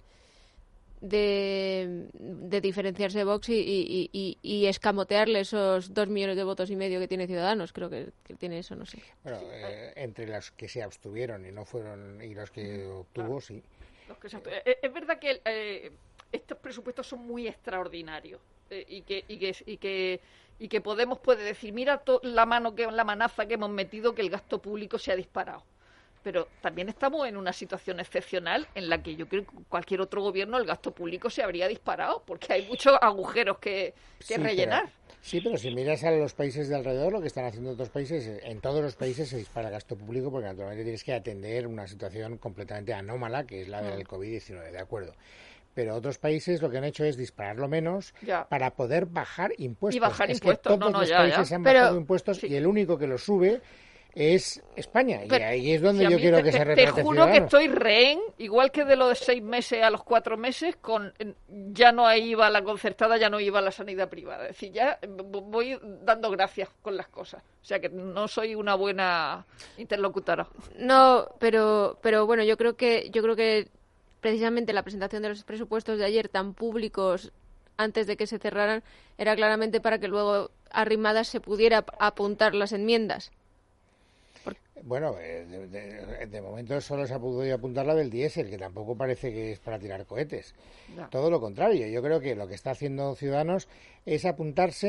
de, de diferenciarse de Vox y, y, y, y escamotearle esos dos millones de votos y medio que tiene Ciudadanos. Creo que, que tiene eso, no sé. Bueno, eh, entre los que se abstuvieron y no fueron, y los que obtuvo, sí. Los que se abstuvieron. Es, es verdad que eh, estos presupuestos son muy extraordinarios, eh, y que y que y que y que Podemos puede decir, mira to, la mano que la manaza que hemos metido, que el gasto público se ha disparado. Pero también estamos en una situación excepcional en la que yo creo que cualquier otro gobierno el gasto público se habría disparado, porque hay muchos agujeros que, que sí, rellenar. Pero, sí, pero si miras a los países de alrededor, lo que están haciendo otros países, en todos los países se dispara el gasto público porque naturalmente tienes que atender una situación completamente anómala, que es la del COVID diecinueve, de acuerdo. Pero otros países lo que han hecho es dispararlo menos ya. para poder bajar impuestos. Y bajar es impuestos, que todos no, no, los ya, países ya. han Pero, bajado impuestos sí. Y el único que los sube es España, pero, y ahí es donde si yo quiero te, que te, se retrate Te juro Ciudadanos. que estoy rehén, igual que de los de seis meses a los cuatro meses, con ya no iba la concertada, ya no iba la sanidad privada. Es decir, ya voy dando gracias con las cosas. O sea que no soy una buena interlocutora. No, pero pero bueno, yo creo que yo creo que precisamente la presentación de los presupuestos de ayer tan públicos antes de que se cerraran era claramente para que luego Arrimadas se pudiera apuntar las enmiendas. Porque... Bueno, de, de, de momento solo se ha podido apuntar la del diésel, que tampoco parece que es para tirar cohetes. No. Todo lo contrario, yo creo que lo que está haciendo Ciudadanos es apuntarse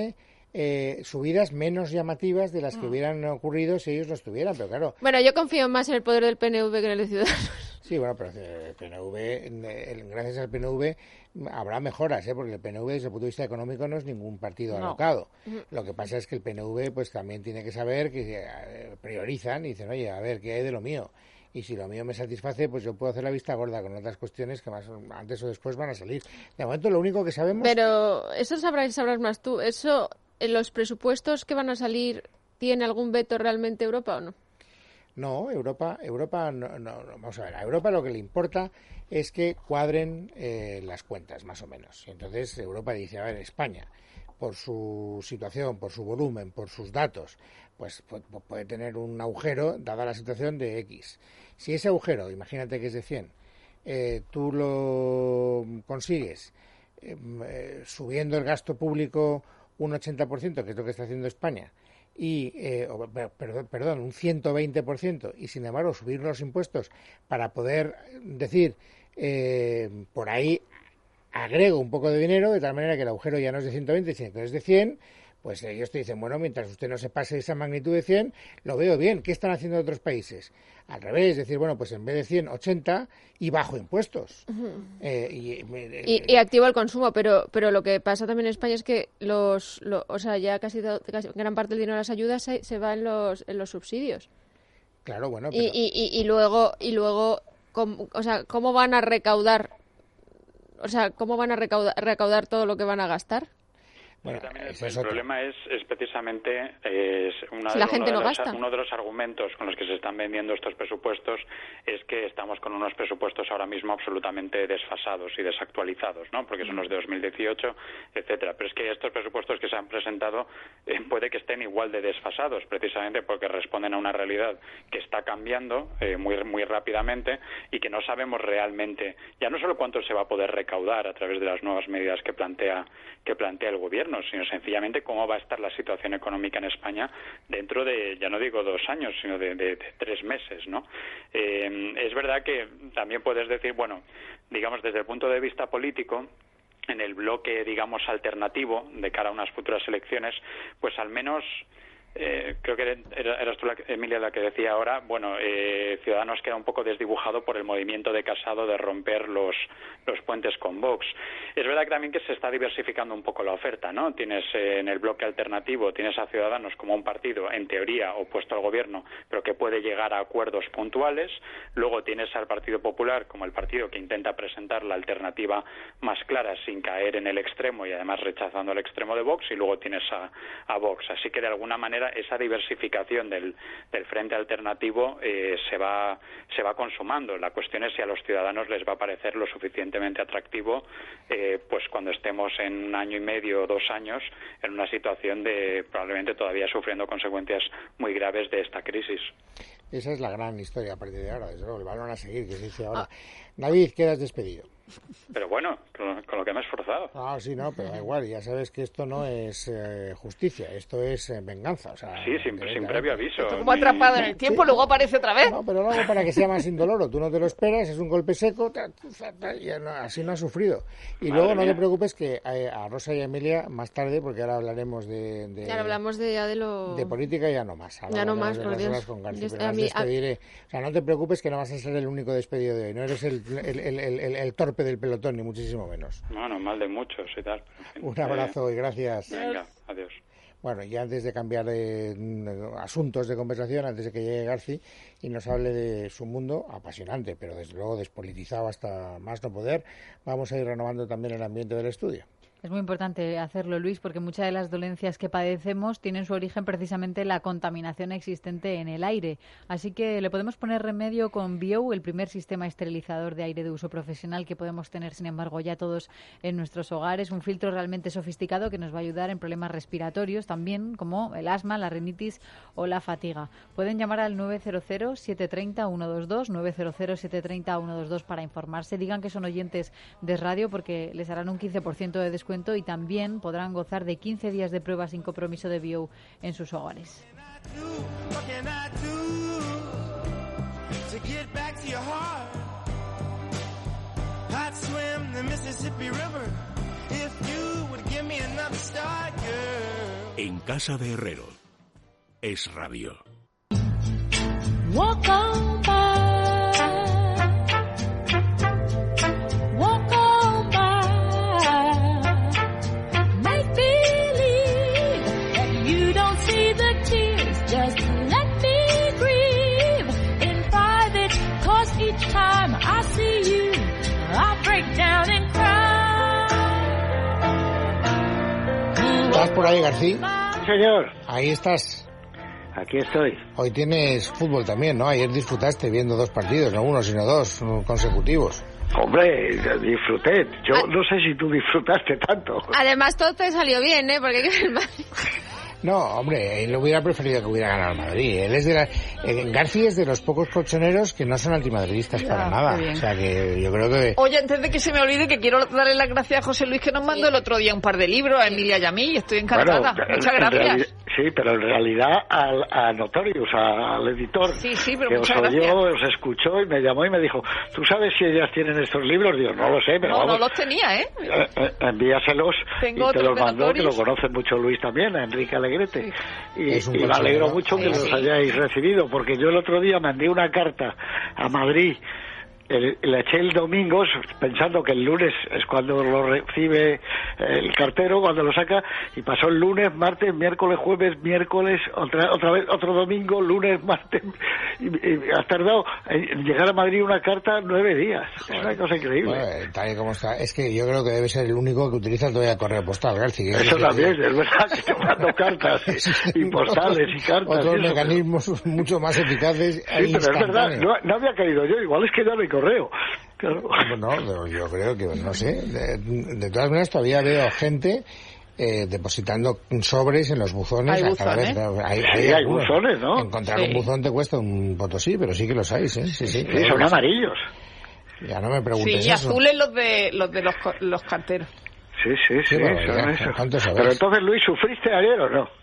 eh, subidas menos llamativas de las que hubieran ocurrido si ellos no estuvieran, pero claro. Bueno, yo confío más en el poder del P N V que en el de Ciudadanos. Sí, bueno, pero el P N V, gracias al P N V habrá mejoras, ¿eh? Porque el P N V desde el punto de vista económico no es ningún partido no. alocado. Lo que pasa es que el P N V pues también tiene que saber que eh, priorizan y dicen, oye, a ver, ¿qué hay de lo mío? Y si lo mío me satisface, pues yo puedo hacer la vista gorda con otras cuestiones que más antes o después van a salir. De momento lo único que sabemos... Pero eso sabrás, sabrás más tú. ¿Eso, en los presupuestos que van a salir, tiene algún veto realmente Europa o no? No, Europa, Europa no, no, no, vamos a ver, a Europa lo que le importa es que cuadren eh, las cuentas, más o menos. Y entonces Europa dice, a ver, España, por su situación, por su volumen, por sus datos, pues puede tener un agujero dada la situación de X. Si ese agujero, imagínate que es de cien, eh, tú lo consigues eh, eh, subiendo el gasto público un ochenta por ciento, que es lo que está haciendo España, y eh, perdón, perdón, un ciento veinte por ciento, y sin embargo subir los impuestos para poder decir eh, por ahí agrego un poco de dinero, de tal manera que el agujero ya no es de ciento veinte, sino que es de cien, pues ellos te dicen, bueno, mientras usted no se pase esa magnitud de cien, lo veo bien. ¿Qué están haciendo otros países? Al revés, es decir, bueno, pues en vez de cien, ochenta y bajo impuestos. Uh-huh. eh, y, eh, y, y activo el consumo, pero pero lo que pasa también en España es que los, lo, o sea, ya casi, casi gran parte del dinero de las ayudas se, se va en los en los subsidios. Claro, bueno, pero... y, y, y, y luego y luego com, o sea, ¿cómo van a recaudar? O sea, ¿cómo van a recaudar, recaudar todo lo que van a gastar? Bueno, también el, el problema es, es precisamente es una, si la gente uno, no de los, gasta. uno de los argumentos con los que se están vendiendo estos presupuestos es que estamos con unos presupuestos ahora mismo absolutamente desfasados y desactualizados, ¿no? Porque son los de dos mil dieciocho, etcétera. Pero es que estos presupuestos que se han presentado eh, puede que estén igual de desfasados, precisamente porque responden a una realidad que está cambiando eh, muy muy rápidamente y que no sabemos realmente, ya no solo cuánto se va a poder recaudar a través de las nuevas medidas que plantea que plantea el gobierno, sino sencillamente cómo va a estar la situación económica en España dentro de, ya no digo dos años, sino de, de, de tres meses, ¿no? Eh, es verdad que también puedes decir, bueno, digamos desde el punto de vista político, en el bloque, digamos, alternativo de cara a unas futuras elecciones, pues al menos... Eh, creo que eras tú, la, Emilia, la que decía ahora, bueno, eh, Ciudadanos queda un poco desdibujado por el movimiento de Casado de romper los, los puentes con Vox. Es verdad que también que se está diversificando un poco la oferta, ¿no? Tienes eh, en el bloque alternativo, tienes a Ciudadanos como un partido, en teoría, opuesto al gobierno, pero que puede llegar a acuerdos puntuales. Luego tienes al Partido Popular como el partido que intenta presentar la alternativa más clara sin caer en el extremo y además rechazando el extremo de Vox, y luego tienes a, a Vox. Así que de alguna manera esa diversificación del, del frente alternativo eh, se va se va consumando. La cuestión es si a los ciudadanos les va a parecer lo suficientemente atractivo eh, pues cuando estemos en un año y medio o dos años en una situación de probablemente todavía sufriendo consecuencias muy graves de esta crisis. Esa es la gran historia a partir de ahora, desde luego, el balón a seguir, que se dice ahora. Ah. David, quedas despedido. Pero bueno, con, con lo que me he esforzado. Ah, sí, no, pero da igual, ya sabes que esto no es eh, justicia, esto es eh, venganza. O sea, sí, sin, sin previo aviso. Esto como atrapado en el tiempo, sí. Luego aparece otra vez. No, pero luego para que sea más indoloro, tú no te lo esperas, es un golpe seco, ta, ta, ta, y no, así no has sufrido. Y Madre luego no mía. Te preocupes que a, a Rosa y a Emilia más tarde, porque ahora hablaremos de... de ahora hablamos de, ya de lo... De política ya no más. Ya no más, por Dios. Con García, pero a mí, despediré. A... O sea, no te preocupes que no vas a ser el único despedido de hoy, no eres el, el, el, el, el, el torpe del pelotón, ni muchísimo menos. Bueno, mal de muchos y tal. En fin, un abrazo eh, y gracias. Venga, adiós. Bueno, y antes de cambiar de asuntos de conversación, antes de que llegue Garci y nos hable de su mundo, apasionante, pero desde luego despolitizado hasta más no poder, vamos a ir renovando también el ambiente del estudio. Es muy importante hacerlo, Luis, porque muchas de las dolencias que padecemos tienen su origen precisamente en la contaminación existente en el aire. Así que le podemos poner remedio con Bio, el primer sistema esterilizador de aire de uso profesional que podemos tener, sin embargo, ya todos en nuestros hogares. Un filtro realmente sofisticado que nos va a ayudar en problemas respiratorios también, como el asma, la rinitis o la fatiga. Pueden llamar al nueve cero cero, siete tres cero, uno dos dos, nueve cero cero, siete tres cero, uno dos dos para informarse. Digan que son oyentes de radio porque les harán un quince por ciento de descuento y también podrán gozar de quince días de prueba sin compromiso de Bio en sus hogares. Mississippi River if you would give me another start, girl. En casa de Herrero. Es Radio. Walk on by, walk on by, make believe that you don't see the tears, just let me grieve in private, cause each time I see you, I break down and cry. ¿Estás por ahí, García? Señor. Ahí estás. Aquí estoy. Hoy tienes fútbol también, ¿no? Ayer disfrutaste viendo dos partidos, no uno, sino dos consecutivos. Hombre, disfruté. Yo ah. no sé si tú disfrutaste tanto. Además, todo te salió bien, ¿eh? Porque no, hombre, él hubiera preferido que hubiera ganado el Madrid. Él es de la... eh, García es de los pocos colchoneros que no son antimadridistas ya, para nada. O sea que yo creo que... Oye, antes de que se me olvide, que quiero darle las gracias a José Luis, que nos mandó el otro día un par de libros, a Emilia y a mí, y estoy encantada. Bueno, muchas gracias. Sí, pero en realidad al, a Notorious, a, al editor, sí, sí, pero que os oyó, os escuchó y me llamó y me dijo, ¿tú sabes si ellas tienen estos libros? Digo, no lo sé, pero no, vamos, no los tenía, ¿eh? eh, eh envíaselos. Tengo y te los mandó, Notorious, que lo conoce mucho Luis también, a Enrique Alegrete. Sí. Y, y me alegro mucho sí, que sí. los hayáis recibido, porque yo el otro día mandé una carta a Madrid. El, le eché el domingo pensando que el lunes es cuando lo recibe el cartero, cuando lo saca, y pasó el lunes, martes, miércoles, jueves, miércoles, otra otra vez otro domingo, lunes, martes, y, y has tardado en llegar a Madrid una carta nueve días. Es una cosa increíble. Bueno, tal y como está. Es que yo creo que debe ser el único que utiliza todavía correo postal, García. Eso también, es verdad, que te mando cartas y postales y cartas. Otros y mecanismos pero... mucho más eficaces. Sí, pero es verdad, no, no había caído yo, igual es que ya no hay correo. Claro. No, pero yo creo que, no sé, de, de todas maneras todavía veo gente eh, depositando sobres en los buzones. Hay a cada buzones, vez, ¿eh? hay, sí, hay, hay buzones, ¿no? Encontrar sí. un buzón te cuesta un potosí, pero sí que los hay, ¿eh? Sí, sí, sí, claro, son amarillos. Ya no me preguntes sí, y eso. azules los de los de los, los carteros. Sí, sí, sí, son esos. ¿Cuántos sabes? Pero entonces, Luis, ¿sufriste ayer o no?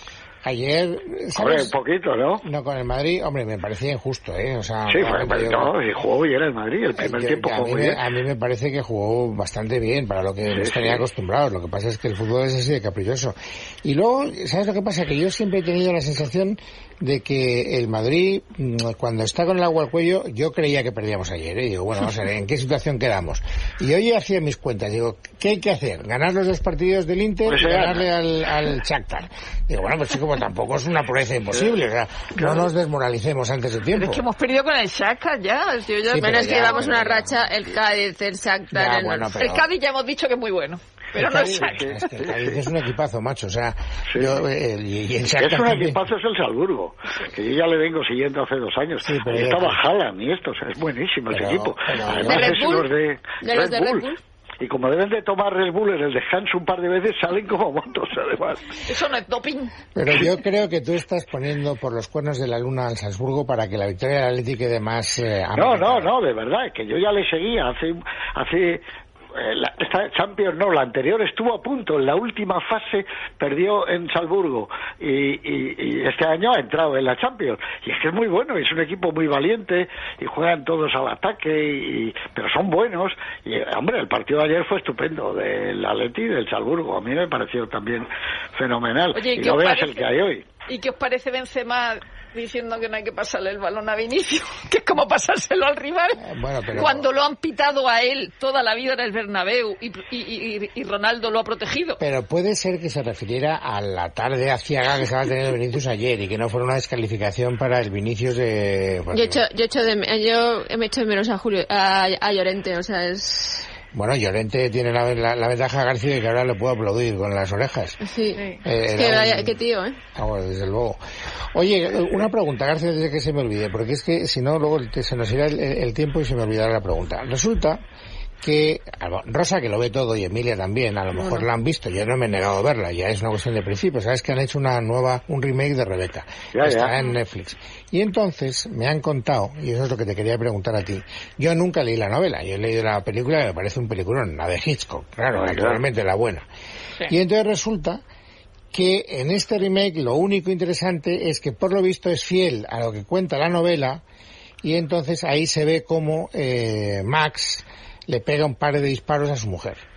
Ayer, ¿sabes? Hombre, un poquito, ¿no? No, con el Madrid, hombre, me parecía injusto, ¿eh? O sea, sí, fue, pero yo, no, y jugó bien el Madrid, el primer yo, tiempo a jugó mí, bien. A mí me parece que jugó bastante bien para lo que sí, nos tenía sí. acostumbrados. Lo que pasa es que el fútbol es así de caprichoso. Y luego, ¿sabes lo que pasa? Que yo siempre he tenido la sensación de que el Madrid, cuando está con el agua al cuello, yo creía que perdíamos ayer, ¿eh? Digo, bueno, vamos a ver, ¿en qué situación quedamos? Y hoy hacía mis cuentas, digo, ¿qué hay que hacer? ¿Ganar los dos partidos del Inter pues y ganarle al, al Shakhtar? Digo, bueno, pues sí, como tampoco es una pureza imposible, o sea, no nos desmoralicemos antes de tiempo. Pero es que hemos perdido con el Shakhtar ya, el tío ya... Sí, menos ya, que llevamos bueno, una racha, el Cádiz, el Shakhtar... Ya, bueno, pero... El Cádiz ya hemos dicho que es muy bueno. Pero el no Cádiz, es que el Cádiz es un equipazo, macho, o sea, sí. yo, el, y el Shakhtar es un también. equipazo, es el Salzburgo, que yo ya le vengo siguiendo hace dos años. Sí, pero estaba Haaland y esto, o sea, es buenísimo ese equipo. Pero, Además, ¿de Red es Bull? los de, ¿De los de Red Bull? Y como deben de tomar Red Bull en el descanso un par de veces, salen como motos, además. Eso no es doping. Pero yo creo que tú estás poniendo por los cuernos de la luna al Salzburgo para que la victoria del Atlético quede más... Eh, no, no, no, de verdad, que yo ya le seguía hace... hace La, esta Champions no, la anterior estuvo a punto, en la última fase perdió en Salzburgo y, y, y este año ha entrado en la Champions y es que es muy bueno, es un equipo muy valiente y juegan todos al ataque y, pero son buenos y hombre, el partido de ayer fue estupendo del Atleti y del Salzburgo, a mí me pareció también fenomenal. Oye, y no veas el que hay hoy. ¿Y qué os parece Benzema diciendo que no hay que pasarle el balón a Vinicius, que es como pasárselo al rival, eh, bueno, pero... cuando lo han pitado a él toda la vida en el Bernabéu y, y, y, y Ronaldo lo ha protegido? Pero puede ser que se refiriera a la tarde aciaga que estaba teniendo Vinicius ayer y que no fuera una descalificación para el Vinicius de... Yo, echo, yo, echo de, yo me echo de menos a, Julio, a, a Llorente, o sea, es... Bueno, Llorente tiene la, la, la ventaja, García, de que ahora le puedo aplaudir con las orejas. Sí, eh, es que vaya, un... qué tío, ¿eh? Ah, bueno, desde luego. Oye, una pregunta, García, desde que se me olvide, porque es que si no, luego se nos irá el, el tiempo y se me olvidará la pregunta. Resulta que Rosa, que lo ve todo, y Emilia también, a lo mejor bueno. la han visto, yo no me he negado a verla, ya es una cuestión de principio, sabes que han hecho una nueva, un remake de Rebeca, ya, está ya. en Netflix, y entonces me han contado, y eso es lo que te quería preguntar a ti, yo nunca leí la novela, yo he leído la película y me parece un peliculón, la de Hitchcock, claro, sí, naturalmente claro. la buena, sí. Y entonces resulta que en este remake lo único interesante es que por lo visto es fiel a lo que cuenta la novela, y entonces ahí se ve como eh, Max le pega un par de disparos a su mujer.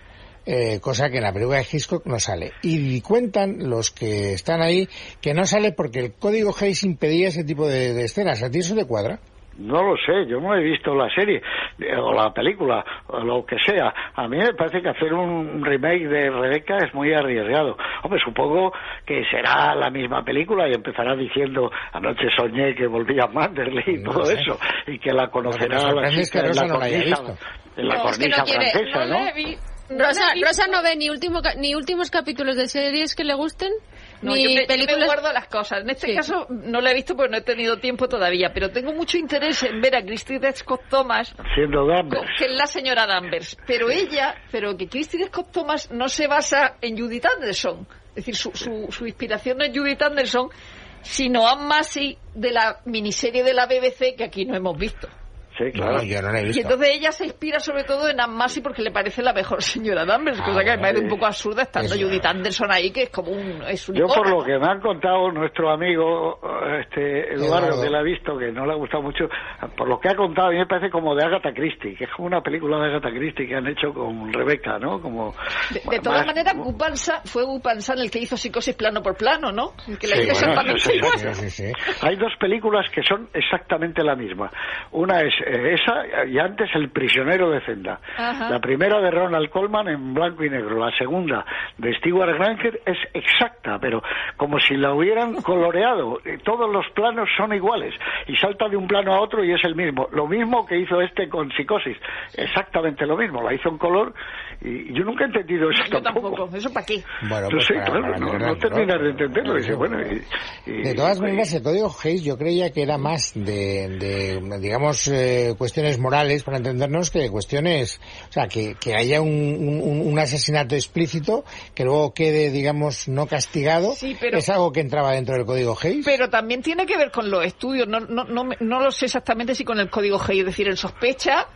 eh, cosa que en la película de Hitchcock no sale. Y cuentan los que están ahí que no sale porque el código Hays impedía ese tipo de, de escenas. ¿A ti eso te cuadra? No lo sé, yo no he visto la serie o la película o lo que sea. A mí me parece que hacer un remake de Rebeca es muy arriesgado. Hombre, supongo que será la misma película y empezará diciendo anoche soñé que volvía a Manderley y no todo sé. Eso, y que la conocerá no, la chica que en la no cornisa, en la no, cornisa es que no quiere, francesa, ¿no? ¿no? Rosa, Rosa no ve ni, último, ni últimos capítulos de series que le gusten. No, ni yo me, películas... yo me guardo las cosas. En este sí. caso no la he visto porque no he tenido tiempo todavía, pero tengo mucho interés en ver a Christine Scott Thomas, siendo Danvers, que es la señora Danvers. Pero ella, pero que Christine Scott Thomas no se basa en Judith Anderson. Es decir, su, su, su inspiración no es Judith Anderson, sino Anne Massey de la miniserie de la B B C que aquí no hemos visto. Sí, claro. No, yo no la he visto. Y entonces ella se inspira sobre todo en Anne Massey porque le parece la mejor señora Danvers, ah, cosa que me parece sí. un poco absurda estando Eso. Judith Anderson ahí, que es como un, es un Yo icono, por lo ¿no? que me han contado nuestro amigo este Eduardo, Eduardo, que la ha visto, que no le ha gustado mucho, por lo que ha contado a mí me parece como de Agatha Christie, que es como una película de Agatha Christie que han hecho con Rebeca, ¿no? Como De, de todas más, maneras, Gus Van Sant fue Gus Van Sant el que hizo Psicosis plano por plano, ¿no? El que le Sí, hizo bueno, exactamente eso es igual. exacto. Sí, sí, sí. Hay dos películas que son exactamente la misma. Una es eh, esa y antes El prisionero de Zenda. Ajá. La primera de Ronald Colman en blanco y negro. La segunda de Stewart Granger es exacta, pero como si la hubieran coloreado. Todos los planos son iguales y salta de un plano a otro y es el mismo. Lo mismo que hizo este con Psicosis. Exactamente lo mismo. La hizo en color y yo nunca he entendido eso Yo tampoco. tampoco. ¿Eso para qué? Bueno, Yo pues sé, para- claro, para no, tener no razón, terminas de ¿no? entenderlo. Dice, bueno, y- y- De todas y- maneras, el código Hays yo creía que era más de, de digamos, eh, cuestiones morales, para entendernos, que de cuestiones, o sea, que, que haya un, un, un asesinato explícito que luego quede, digamos, no castigado, Sí, pero- es algo que entraba dentro del código Hays. Pero también tiene que ver con los estudios. No, no, no, me- no lo sé exactamente si con el código Hays. Es decir, en Sospecha,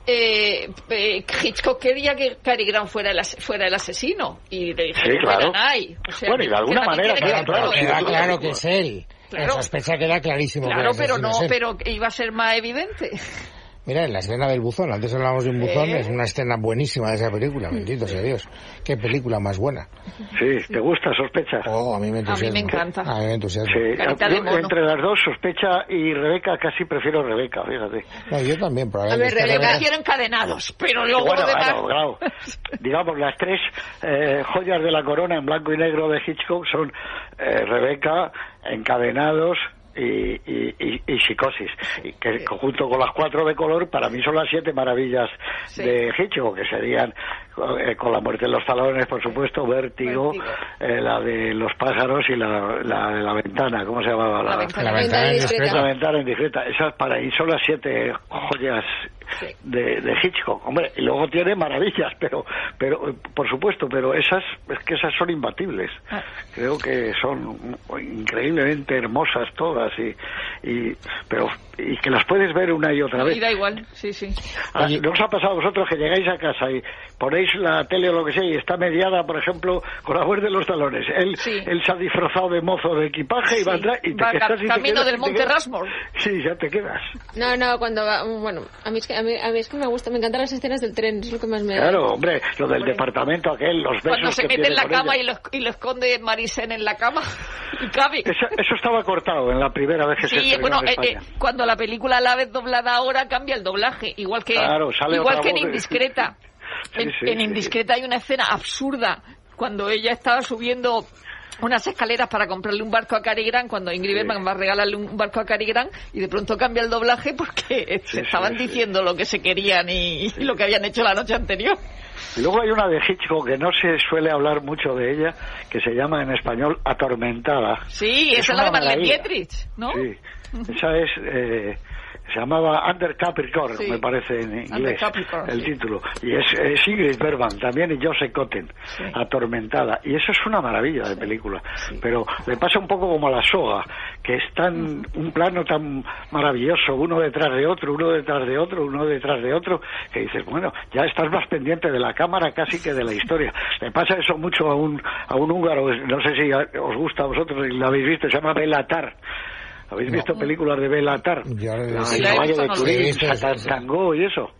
eh, eh, Hitchcock quería que Cary Grant fuera el, as- fuera el asesino. Y le dijeron Sí, claro. que era Nye. O sea, Bueno, y de que alguna también manera, tiene que ver claro, con claro, todo Queda eso. claro que es él. Claro. En Sospecha queda clarísimo. que Claro, el pero asesino no, es él. pero iba a ser más evidente. Mira, en la escena del buzón, antes hablábamos de un buzón, ¿Eh? es una escena buenísima de esa película, bendito sea Dios. Qué película más buena. Sí, ¿te gusta Sospecha? Oh, a mí me entusiasma. A mí me encanta. A mí me entusiasma. Sí, Carita de yo, mono. entre las dos, Sospecha y Rebeca, casi prefiero Rebeca, fíjate. No, yo también, A probablemente. ver, es que Rebeca Rebeca- quiero encadenados, pero luego Bueno, lo demás... bueno, claro. Digamos, las tres eh, joyas de la corona en blanco y negro de Hitchcock son eh, Rebeca, Encadenados y, y, y, y Psicosis, y que junto con las cuatro de color para mí son las siete maravillas Sí. de Hitchcock, que serían eh, con la muerte en los talones, por supuesto, Vértigo, Vértigo. eh, la de los pájaros y la, la de la ventana, ¿cómo se llamaba? La ventana. La ventana indiscreta. La ventana indiscreta. Esas para ahí son las siete joyas Sí. de, de Hitchcock. Hombre, y luego tiene maravillas, pero, pero, por supuesto, pero esas, es que esas son imbatibles. Ah. Creo que son increíblemente hermosas todas y, y, pero, y que las puedes ver una y otra vez. Y da igual, sí, sí. Ah, ¿no os ha pasado a vosotros que llegáis a casa y ponéis la tele o lo que sea y está mediada, por ejemplo, con la muerte de los talones? Él, Sí. él se ha disfrazado de mozo de equipaje y va Sí. atrás y te Va quedas ca- y te camino quedas, del y te Monte quedas. Rushmore. Sí, ya te quedas. No, no, cuando va, bueno, a mí, es que, a, mí, a mí es que me gusta, me encantan las escenas del tren, es lo que más me... Claro, hombre, lo del departamento aquel, los besos Cuando se que mete tiene en la con cama ella. y lo, y lo esconde Marisen en la cama y cabe. Eso, eso estaba cortado en la primera vez que se Sí, estrenó bueno, en eh, España. eh, cuando la película la ves doblada ahora cambia el doblaje, igual que Claro, sale igual otra que en voz. Indiscreta. Sí, en, sí, en sí. Indiscreta hay una escena absurda cuando ella estaba subiendo unas escaleras para comprarle un barco a Cary Grant, cuando Ingrid Bergman va a regalarle un barco a Cary Grant, y de pronto cambia el doblaje porque Sí, se estaban sí, sí. diciendo lo que se querían y, y lo que habían hecho la noche anterior. Y luego hay una de Hitchcock que no se suele hablar mucho de ella, que se llama en español Atormentada. Sí, Es esa es la de una Marlene maravilla. Dietrich, ¿no? Sí, esa es... Eh, se llamaba Under Capricorn, Sí. me parece en inglés, Under Capricorn, el sí. título. Y es, es Ingrid Bergman también y Joseph Cotten, Sí. Atormentada. Y eso es una maravilla de película. Pero le pasa un poco como a La Soga, que es tan un plano tan maravilloso, uno detrás de otro, uno detrás de otro, uno detrás de otro, que dices, bueno, ya estás más pendiente de la cámara casi que de la historia. Le pasa eso mucho a un, a un húngaro, no sé si os gusta a vosotros, si lo habéis visto, se llama Béla Tarr. ¿Habéis No. visto películas de Béla Tarr? Yo La- sí, el la he caballo visto, de no la he Turín, visto. Tango y eso.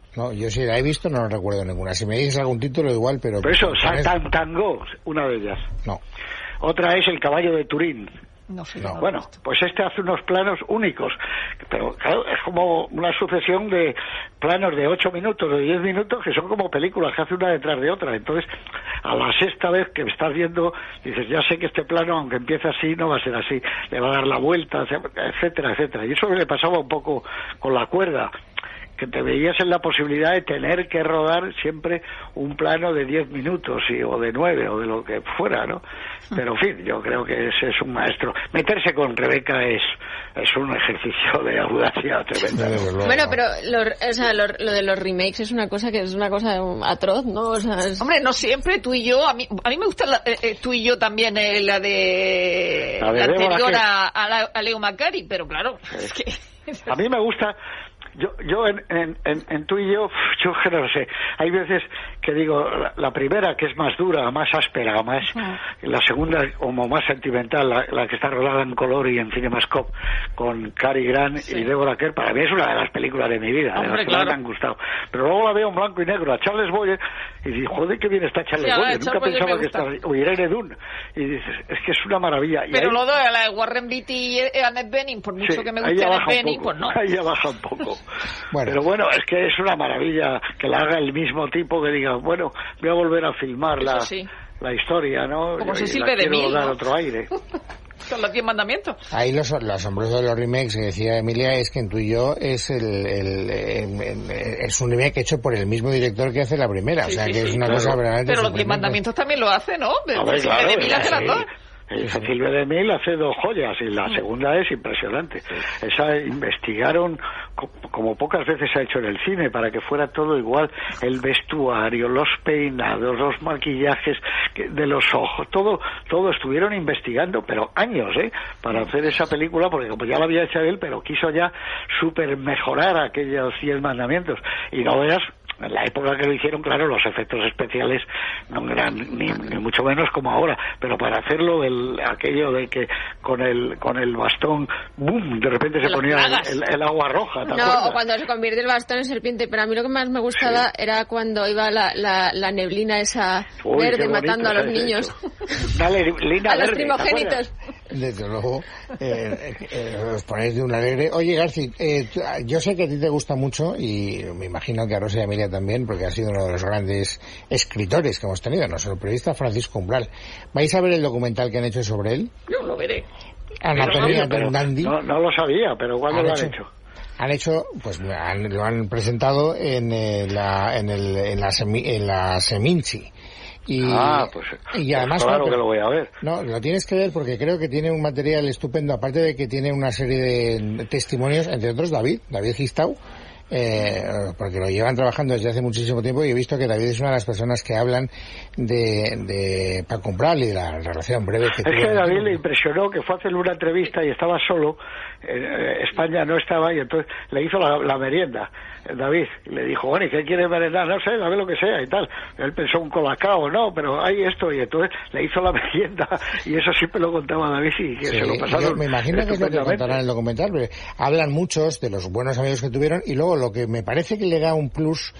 No, yo si la he visto no recuerdo ninguna. Si me dices algún título igual, pero... Por eso, Satan Tango, una de ellas. No. Otra es El caballo de Turín. No sé. No, bueno, pues este hace unos planos únicos, pero claro, es como una sucesión de planos de ocho minutos, de diez minutos, que son como películas que hace una detrás de otra. Entonces, a la sexta vez que estás viendo, dices, ya sé que este plano, aunque empiece así, no va a ser así, le va a dar la vuelta, etcétera, etcétera. Y eso le pasaba un poco con La cuerda, que te veías en la posibilidad de tener que rodar siempre un plano de diez minutos y, o de nueve o de lo que fuera, ¿no? Pero en fin, yo creo que ese es un maestro. Meterse con Rebeca es es un ejercicio de audacia tremenda, ¿no? Bueno, pero lo, o sea, lo, lo de los remakes es una cosa que es una cosa atroz, ¿no? O sea, es... Hombre, no siempre, tú y yo, a mí, a mí me gusta la, eh, tú y yo también eh, la de la, de la anterior a, a, la, a Leo Macari, pero claro, es que... A mí me gusta... Yo, yo en, en, en, en tú y yo, yo que no lo sé. Hay veces que digo, la, la primera que es más dura, más áspera, más, la segunda como más sentimental, la, la que está rodada en color y en CinemaScope con Cary Grant sí. y Deborah Kerr, para mí es una de las películas de mi vida, Hombre, de las que claro. me han gustado. Pero luego la veo en blanco y negro a Charles Boyer y digo, joder, qué bien está Charles sí, Boyer. Nunca Charles pensaba que estaba, o Irene Dunne. Y dices, es que es una maravilla. Y Pero ahí, lo de la de Warren Beatty y Annette Bening, por mucho sí, que me guste Annette Bening, pues no. Ahí ya baja un poco. Bueno. Pero bueno, es que es una maravilla que la haga el mismo tipo que diga, bueno, voy a volver a filmar la, sí. la historia, ¿no? Como se y sirve de mí, dar ¿no? otro aire. Son los diez mandamientos. Ahí los, lo asombroso de los remakes que decía Emilia es que en Tú y yo es el, el, el, el es un remake hecho por el mismo director que hace la primera, sí, o sea sí, que sí, es una claro. cosa verdaderamente. Pero los diez mandamientos también lo hace, ¿no? A ver, claro, de mí hace las dos. Cecil B. DeMille hace dos joyas y la segunda es impresionante. Esa investigaron como pocas veces se ha hecho en el cine para que fuera todo igual, el vestuario, los peinados, los maquillajes de los ojos, todo todo estuvieron investigando, pero años, ¿eh? Para hacer esa película, porque como ya la había hecho él, pero quiso ya super mejorar aquellos diez mandamientos y no veas. En la época que lo hicieron, claro, los efectos especiales no eran ni, ni mucho menos como ahora, pero para hacerlo, el, aquello de que con el con el bastón, ¡boom!, de repente se ponía el, el, el agua roja. ¿te no, acuerdas? O cuando se convierte el bastón en serpiente, pero a mí lo que más me gustaba sí. era cuando iba la, la, la neblina esa Uy, verde matando a los niños. Una neblina a los verde, primogénitos. Desde luego, eh, eh, os ponéis de un alegre. Oye, Garci, eh, yo sé que a ti te gusta mucho y me imagino que a Rosa y a Emilia también, porque ha sido uno de los grandes escritores que hemos tenido, no solo el periodista Francisco Umbral. ¿Vais a ver el documental que han hecho sobre él? Yo lo veré. Anatomía de un dandy. No, no lo sabía, pero ¿cuándo lo han hecho? Han hecho, pues han, lo han presentado en, eh, la, en, el, en, la, semi, en la Seminci. Y, ah, pues, y además, pues claro que lo voy a ver. No, lo tienes que ver porque creo que tiene un material estupendo, aparte de que tiene una serie de testimonios, entre otros David, David Gistau, eh, porque lo llevan trabajando desde hace muchísimo tiempo y he visto que David es una de las personas que hablan de, de Paco Umbral y de la relación breve que tuvo. Es que a David le impresionó que fue a hacer una entrevista y estaba solo, eh, España no estaba y entonces le hizo la, la merienda. David le dijo, bueno, ¿y qué quiere merendar? No sé, dame lo que sea y tal. Él pensó un colacao, no, pero hay esto, y entonces le hizo la merienda y eso siempre lo contaba David y que sí, se lo pasaron. Me imagino que es lo que contarán en el documental, porque hablan muchos de los buenos amigos que tuvieron y luego lo que me parece que le da un plus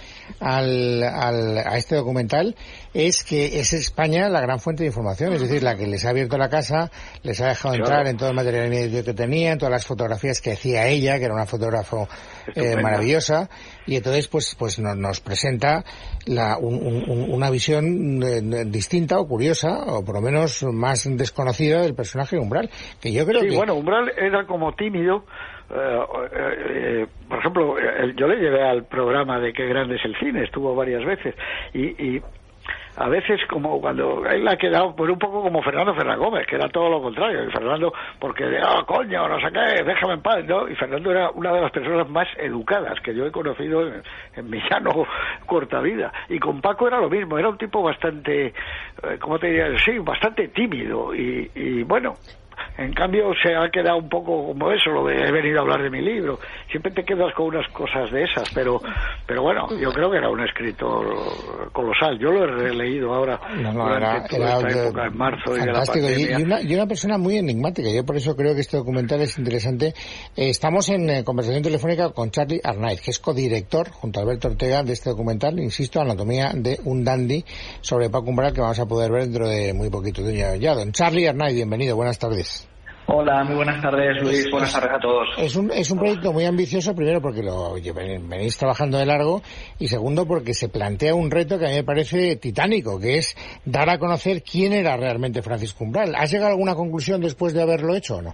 al, al, a este documental es que es España la gran fuente de información, es decir, la que les ha abierto la casa, les ha dejado entrar claro. en todo el material que tenía, en todas las fotografías que hacía ella, que era una fotógrafo eh, maravillosa. Y entonces pues pues nos, nos presenta la, un, un, una visión eh, distinta o curiosa o por lo menos más desconocida del personaje de Umbral, que yo creo sí, que... bueno, Umbral era como tímido. Uh, eh, eh, por ejemplo, eh, yo le llevé al programa de Qué grande es el cine, estuvo varias veces y, y a veces como cuando él ha quedado pues un poco como Fernando Ferragómez, que era todo lo contrario, y Fernando porque ah, oh, coño, no sé qué, déjame en paz, ¿no? Y Fernando era una de las personas más educadas que yo he conocido en, en mi llano corta vida, y con Paco era lo mismo, era un tipo bastante, eh, ¿cómo te diría? Sí, bastante tímido y, y bueno, En cambio se ha quedado un poco como eso, lo de he venido a hablar de mi libro. Siempre te quedas con unas cosas de esas, pero pero bueno, yo creo que era un escritor colosal. Yo lo he releído ahora no, no, era, toda era esta época, en marzo y de la fantástico. pandemia. Y, y, una, y una persona muy enigmática. Yo por eso creo que este documental es interesante. Eh, estamos en eh, conversación telefónica con Charlie Arnaiz, que es codirector, junto a Alberto Ortega, de este documental, insisto, Anatomía de un dandy, sobre Paco Umbral, que vamos a poder ver dentro de muy poquito. Ya, don Charlie Arnaiz, bienvenido, buenas tardes. Hola, muy buenas tardes, Luis. Es, buenas tardes a todos. Es un, es un proyecto muy ambicioso, primero porque lo venís trabajando de largo y segundo porque se plantea un reto que a mí me parece titánico, que es dar a conocer quién era realmente Francisco Umbral. ¿Has llegado a alguna conclusión después de haberlo hecho o no?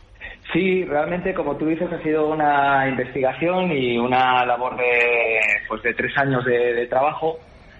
Sí, realmente, como tú dices, ha sido una investigación y una labor de, pues, de tres años de, de trabajo.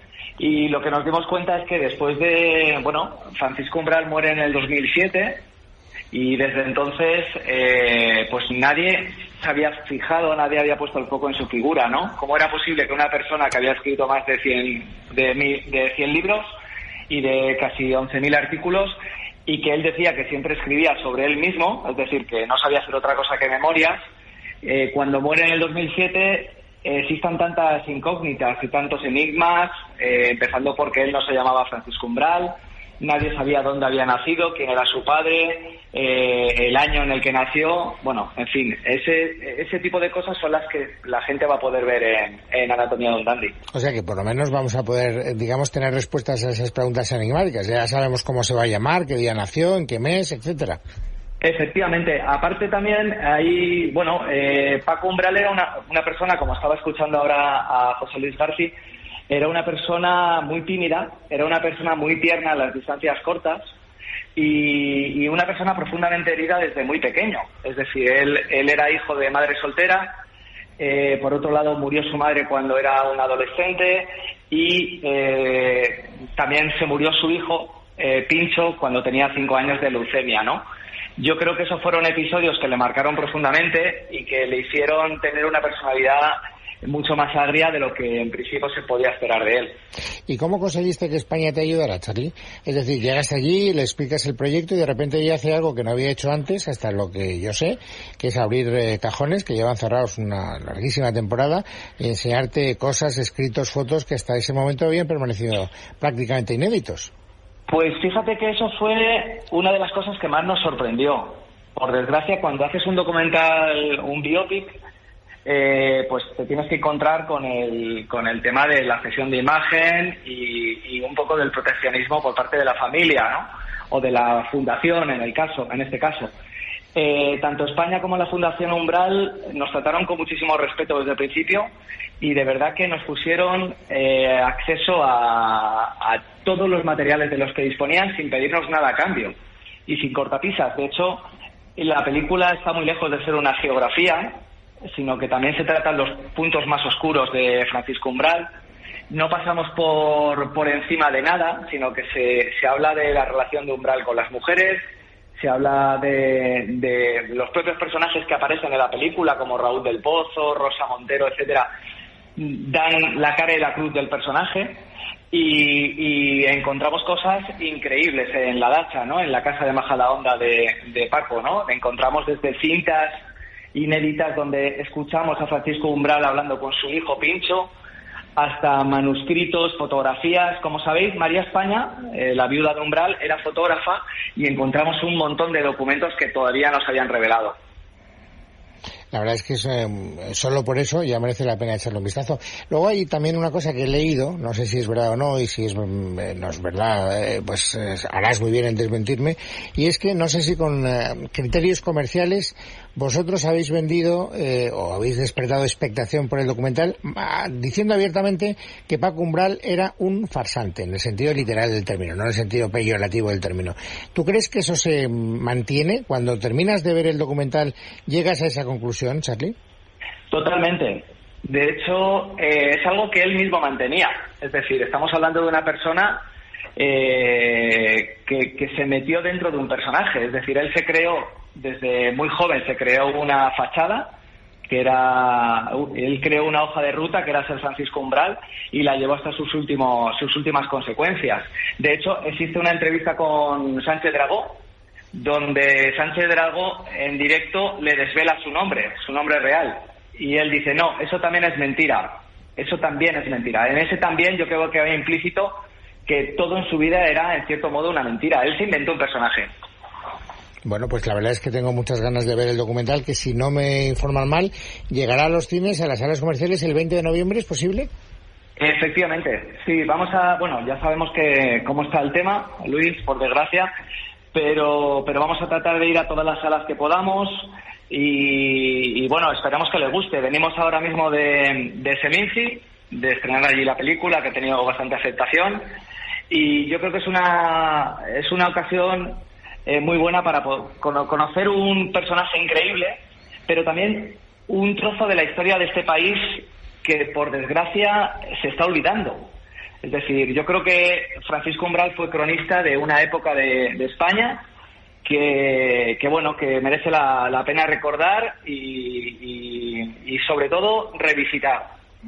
Y lo que nos dimos cuenta es que después de, bueno, Francisco Umbral muere en el dos mil siete y desde entonces, eh, pues nadie se había fijado, nadie había puesto el foco en su figura, ¿no? ¿Cómo era posible que una persona que había escrito más de cien, de, de cien libros y de casi once mil artículos, y que él decía que siempre escribía sobre él mismo, es decir, que no sabía hacer otra cosa que memorias, eh, cuando muere en el dos mil siete eh, existan tantas incógnitas y tantos enigmas, eh, empezando porque él no se llamaba Francisco Umbral, nadie sabía dónde había nacido, quién era su padre, eh, el año en el que nació, bueno, en fin, ese ese tipo de cosas son las que la gente va a poder ver en, en Anatomía de un Dandy. O sea que por lo menos vamos a poder, digamos, tener respuestas a esas preguntas enigmáticas. Ya sabemos cómo se va a llamar, qué día nació, en qué mes, etcétera. Efectivamente. Aparte también hay, bueno, eh, Paco Umbral era una, una persona, como estaba escuchando ahora a José Luis García, era una persona muy tímida, era una persona muy tierna a las distancias cortas y, y una persona profundamente herida desde muy pequeño. Es decir, él, él era hijo de madre soltera, eh, por otro lado murió su madre cuando era un adolescente y eh, también se murió su hijo, eh, Pincho, cuando tenía cinco años de leucemia, ¿no? Yo creo que esos fueron episodios que le marcaron profundamente y que le hicieron tener una personalidad mucho más agria de lo que en principio se podía esperar de él. ¿Y cómo conseguiste que España te ayudara, Charlie? Es decir, llegas allí, le explicas el proyecto y de repente ella hace algo que no había hecho antes, hasta lo que yo sé, que es abrir eh, cajones que llevan cerrados una larguísima temporada y enseñarte cosas, escritos, fotos que hasta ese momento habían permanecido prácticamente inéditos. Pues fíjate que eso fue una de las cosas que más nos sorprendió. Por desgracia, cuando haces un documental, un biopic, Eh, pues te tienes que encontrar con el con el tema de la cesión de imagen y, y un poco del proteccionismo por parte de la familia, ¿no? O de la fundación, en el caso, en este caso. Eh, tanto España como la Fundación Umbral nos trataron con muchísimo respeto desde el principio y de verdad que nos pusieron eh, acceso a, a todos los materiales de los que disponían sin pedirnos nada a cambio y sin cortapisas. De hecho, la película está muy lejos de ser una geografía, sino que también se tratan los puntos más oscuros de Francisco Umbral. No pasamos por, por encima de nada, sino que se, se habla de la relación de Umbral con las mujeres, se habla de, de los propios personajes que aparecen en la película, como Raúl del Pozo, Rosa Montero, etcétera, dan la cara y la cruz del personaje y, y encontramos cosas increíbles en la dacha, ¿no? En la casa de Majadahonda de, de Paco, ¿no? Encontramos desde cintas inéditas donde escuchamos a Francisco Umbral hablando con su hijo Pincho, hasta manuscritos, fotografías. Como sabéis, María España, eh, la viuda de Umbral, era fotógrafa y encontramos un montón de documentos que todavía no se habían revelado. La verdad es que es, eh, solo por eso ya merece la pena echarle un vistazo. Luego hay también una cosa que he leído, no sé si es verdad o no, y si es, eh, no es verdad, eh, pues eh, harás muy bien en desmentirme, y es que no sé si con eh, criterios comerciales vosotros habéis vendido eh, o habéis despertado expectación por el documental ah, diciendo abiertamente que Paco Umbral era un farsante, en el sentido literal del término, no en el sentido peyorativo del término. ¿Tú crees que eso se mantiene? Cuando terminas de ver el documental, ¿llegas a esa conclusión, Charlie? Totalmente. De hecho, eh, es algo que él mismo mantenía. Es decir, estamos hablando de una persona eh, que, que se metió dentro de un personaje. Es decir, él se creó, desde muy joven, se creó una fachada, que era, él creó una hoja de ruta, que era ser Francisco Umbral, y la llevó hasta sus últimos, sus últimas consecuencias. De hecho, existe una entrevista con Sánchez Dragó, donde Sánchez Dragó en directo le desvela su nombre, su nombre real. Y él dice, no, eso también es mentira, eso también es mentira. En ese también yo creo que había implícito que todo en su vida era, en cierto modo, una mentira. Él se inventó un personaje. Bueno, pues la verdad es que tengo muchas ganas de ver el documental, que si no me informan mal, llegará a los cines, a las salas comerciales el veinte de noviembre, ¿es posible? Efectivamente, sí, vamos a, bueno, ya sabemos que cómo está el tema, Luis, por desgracia, pero, pero vamos a tratar de ir a todas las salas que podamos y, y bueno, esperamos que les guste. Venimos ahora mismo de, de Seminci, de estrenar allí la película, que ha tenido bastante aceptación, y yo creo que es una, es una ocasión Eh, muy buena para conocer un personaje increíble, pero también un trozo de la historia de este país que, por desgracia, se está olvidando. Es decir, yo creo que Francisco Umbral fue cronista de una época de, de España que, que, bueno, que merece la, la pena recordar y, y, y, sobre todo, revisitar.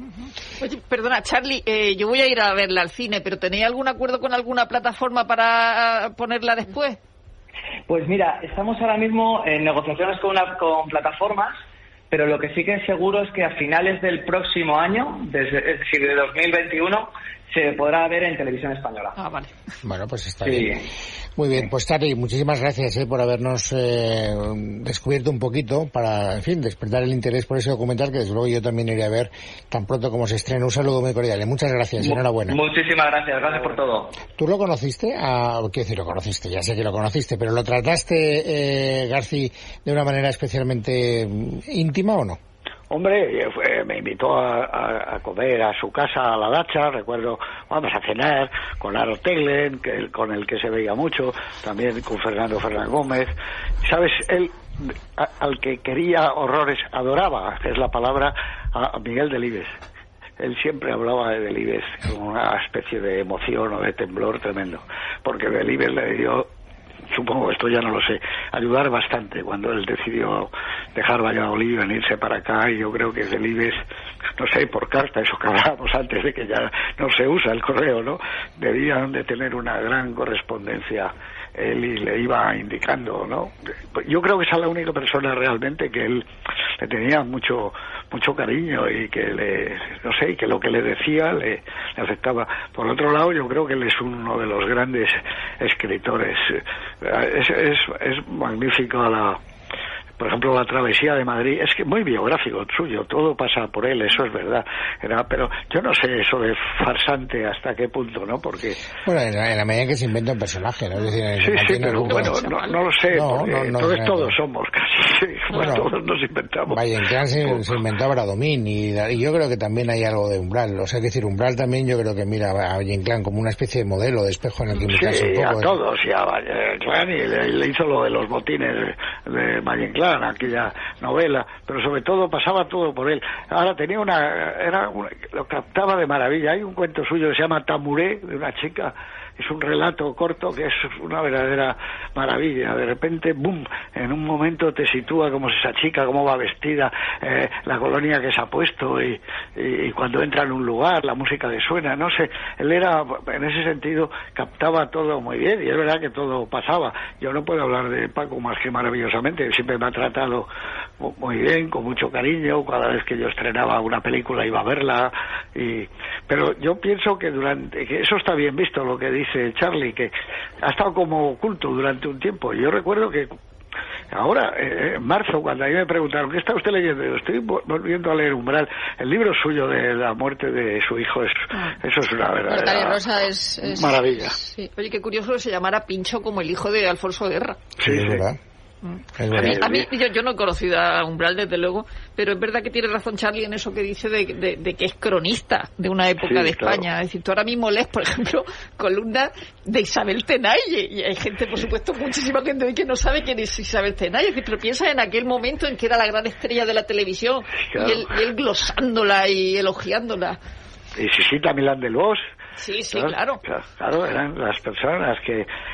Oye, perdona, Charlie, eh, yo voy a ir a verla al cine, pero ¿tenéis algún acuerdo con alguna plataforma para ponerla después? Pues mira, estamos ahora mismo en negociaciones con, una, con plataformas, pero lo que sí que es seguro es que a finales del próximo año, desde, es decir, de dos mil veintiuno, se podrá ver en televisión española. Ah, vale. Bueno, pues está sí. bien. Muy bien, pues Charlie, muchísimas gracias eh, por habernos eh, descubierto un poquito para, en fin, despertar el interés por ese documental que desde luego yo también iré a ver tan pronto como se estrene. Un saludo muy cordial y muchas gracias, enhorabuena. Muchísimas gracias, gracias por todo. ¿Tú lo conociste? Ah, quiero decir, lo conociste, ya sé que lo conociste, pero ¿lo trataste, eh, Garci, de una manera especialmente íntima o no? Hombre, fue, me invitó a, a, a comer a su casa, a la dacha, recuerdo, vamos a cenar con Aro Teglen, que, con el que se veía mucho, también con Fernando Fernández Gómez. ¿Sabes? Él, a, al que quería horrores, adoraba, que es la palabra, a, a Miguel Delibes. Él siempre hablaba de Delibes con una especie de emoción o de temblor tremendo, porque Delibes le dio, supongo, esto ya no lo sé, ayudar bastante cuando él decidió dejar Valladolid y venirse para acá, y yo creo que Delibes, no sé, por carta, eso que hablábamos antes de que ya no se usa el correo, ¿no? Debían de tener una gran correspondencia él y le iba indicando, ¿no? Yo creo que esa es la única persona realmente que él le tenía mucho mucho cariño y que le, no sé, que lo que le decía le, le afectaba. Por otro lado, yo creo que él es uno de los grandes escritores. Es, es, es magnífico la... Por ejemplo, la travesía de Madrid, es que muy biográfico suyo, todo pasa por él, eso es verdad. Era, pero yo no sé eso de farsante hasta qué punto, ¿no? Porque... Bueno, en la, en la medida en que se inventa un personaje, ¿no? Es decir, sí, sí, pero un... bueno, no, no lo sé, no, porque no, no, entonces no, todos no. somos casi, sí, bueno, todos nos inventamos. Valle Inclán se, se inventó a Bradomín y, y yo creo que también hay algo de Umbral, o sea, que decir, Umbral también yo creo que mira a Valle Inclán como una especie de modelo, de espejo en el que imitarse sí, un poco. a todos, y a Valle Inclán, y le, le hizo lo de los botines de Valle Inclán, aquella novela, pero sobre todo pasaba todo por él. Ahora tenía una, era una, lo captaba de maravilla. Hay un cuento suyo que se llama Tamuré, de una chica, es un relato corto que es una verdadera maravilla. De repente, boom, en un momento te sitúa cómo es esa chica, cómo va vestida, eh, la colonia que se ha puesto y, y, y cuando entra en un lugar, la música que suena, no sé, él era, en ese sentido, captaba todo muy bien y es verdad que todo pasaba. Yo no puedo hablar de Paco más que maravillosamente, siempre me ha tratado muy bien, con mucho cariño, cada vez que yo estrenaba una película iba a verla, y pero yo pienso que durante, que eso está bien visto lo que dice Charlie, que ha estado como oculto durante un tiempo. Yo recuerdo que ahora, eh, en marzo, cuando a mí me preguntaron ¿qué está usted leyendo? Yo estoy volviendo a leer Umbral, el libro suyo de la muerte de su hijo, es, ah. eso es una verdadera Rosa es, es, maravilla. Sí. Oye, qué curioso que se llamara Pincho como el hijo de Alfonso Guerra. Sí, es verdad. A mí, a mí yo, yo no he conocido a Umbral desde luego, pero es verdad que tiene razón Charlie en eso que dice de, de, de que es cronista de una época sí, de España. Claro. Es decir, tú ahora mismo lees, por ejemplo, columnas de Isabel Tenaille, y hay gente, por supuesto, muchísima gente hoy que no sabe quién es Isabel Tenaille, es decir, pero piensa en aquel momento en que era la gran estrella de la televisión, claro. y, él, y él glosándola y elogiándola. Y Sisita Milán del Bosch. Sí, sí, claro. Claro, claro, eran las personas que,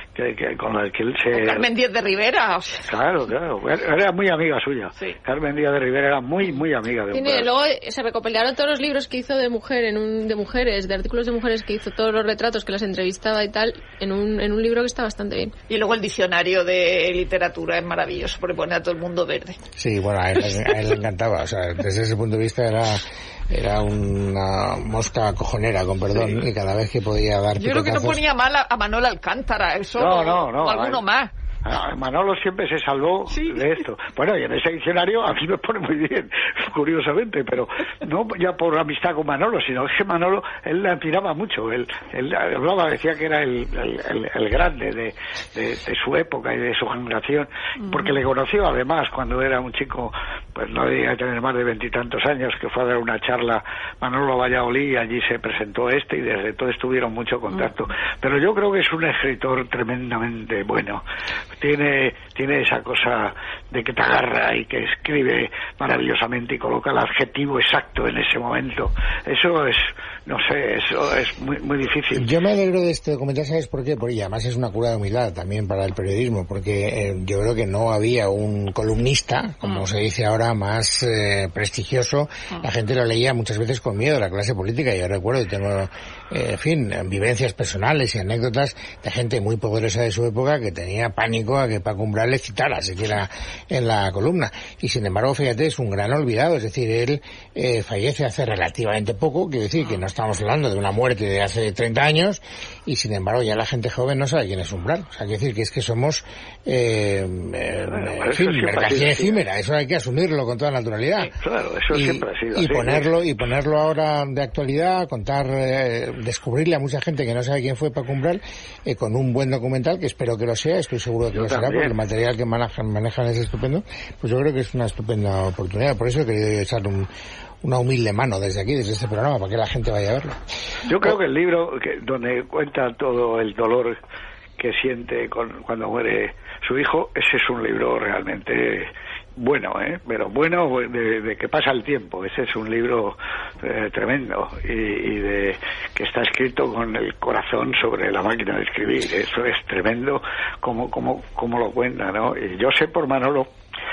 que, que con la que él se... Con Carmen Díaz de Rivera. O sea. Claro, claro, era muy amiga suya. Sí. Carmen Díaz de Rivera era muy, muy amiga de Tiene, luego se recopilaron todos los libros que hizo de mujer, en un, de mujeres, de artículos de mujeres, que hizo todos los retratos, que las entrevistaba y tal, en un, en un libro que está bastante bien. Y luego el diccionario de literatura es maravilloso, porque pone a todo el mundo verde. Sí, bueno, a él, a él le encantaba, o sea, desde ese punto de vista era... Era una mosca cojonera, con perdón, sí. Y cada vez que podía dar Yo creo que no ponía mal a, a Manuel Alcántara, eso, no, no, no, o alguno más. Manolo siempre se salvó sí. de esto. Bueno, y en ese diccionario a mí me pone muy bien, curiosamente, pero no ya por amistad con Manolo, sino que Manolo, él la admiraba mucho. Él, él hablaba, decía que era el, el, el, el grande de, de, de su época y de su generación, uh-huh. porque le conoció además cuando era un chico, pues no debía tener más de veintitantos años, que fue a dar una charla Manolo a Valladolid, y allí se presentó este, y desde entonces tuvieron mucho contacto. Uh-huh. Pero yo creo que es un escritor tremendamente bueno. Tiene, tiene esa cosa de que te agarra y que escribe maravillosamente y coloca el adjetivo exacto en ese momento. Eso es, no sé, eso es muy, muy difícil. Yo me alegro de este documental, ¿sabes por qué? Porque además es una cura de humildad también para el periodismo, porque eh, yo creo que no había un columnista, como mm. se dice ahora, más eh, prestigioso. Mm. La gente lo leía muchas veces con miedo, la clase política. Yo recuerdo, tengo, eh, en fin, vivencias personales y anécdotas de gente muy poderosa de su época que tenía pánico a que Paco Umbral le citara siquiera en la columna. Y sin embargo, fíjate, es un gran olvidado. Es decir, él eh, fallece hace relativamente poco, quiero decir que no estamos hablando de una muerte de hace treinta años, y sin embargo ya la gente joven no sabe quién es Umbral. O sea, quiero decir que es que somos eh, eh, bueno, en fin, mercancía efímera. Eso hay que asumirlo con toda naturalidad. Sí, claro, eso y, siempre ha sido y así. Ponerlo, y ponerlo ahora de actualidad, contar, eh, descubrirle a mucha gente que no sabe quién fue Paco Umbral, eh, con un buen documental, que espero que lo sea, estoy seguro que yo lo será, también. Porque el material que manejan, manejan es estupendo. Pues yo creo que es una estupenda oportunidad. Por eso he querido echar un, una humilde mano desde aquí, desde este programa, para que la gente vaya a verlo. Yo creo que el libro que, donde cuenta todo el dolor que siente con, cuando muere su hijo, ese es un libro realmente bueno, ¿eh? Pero bueno de, de que pasa el tiempo. Ese es un libro eh, tremendo y, y de que está escrito con el corazón sobre la máquina de escribir. Eso es tremendo como como como lo cuenta, ¿no? Y yo sé por Manolo,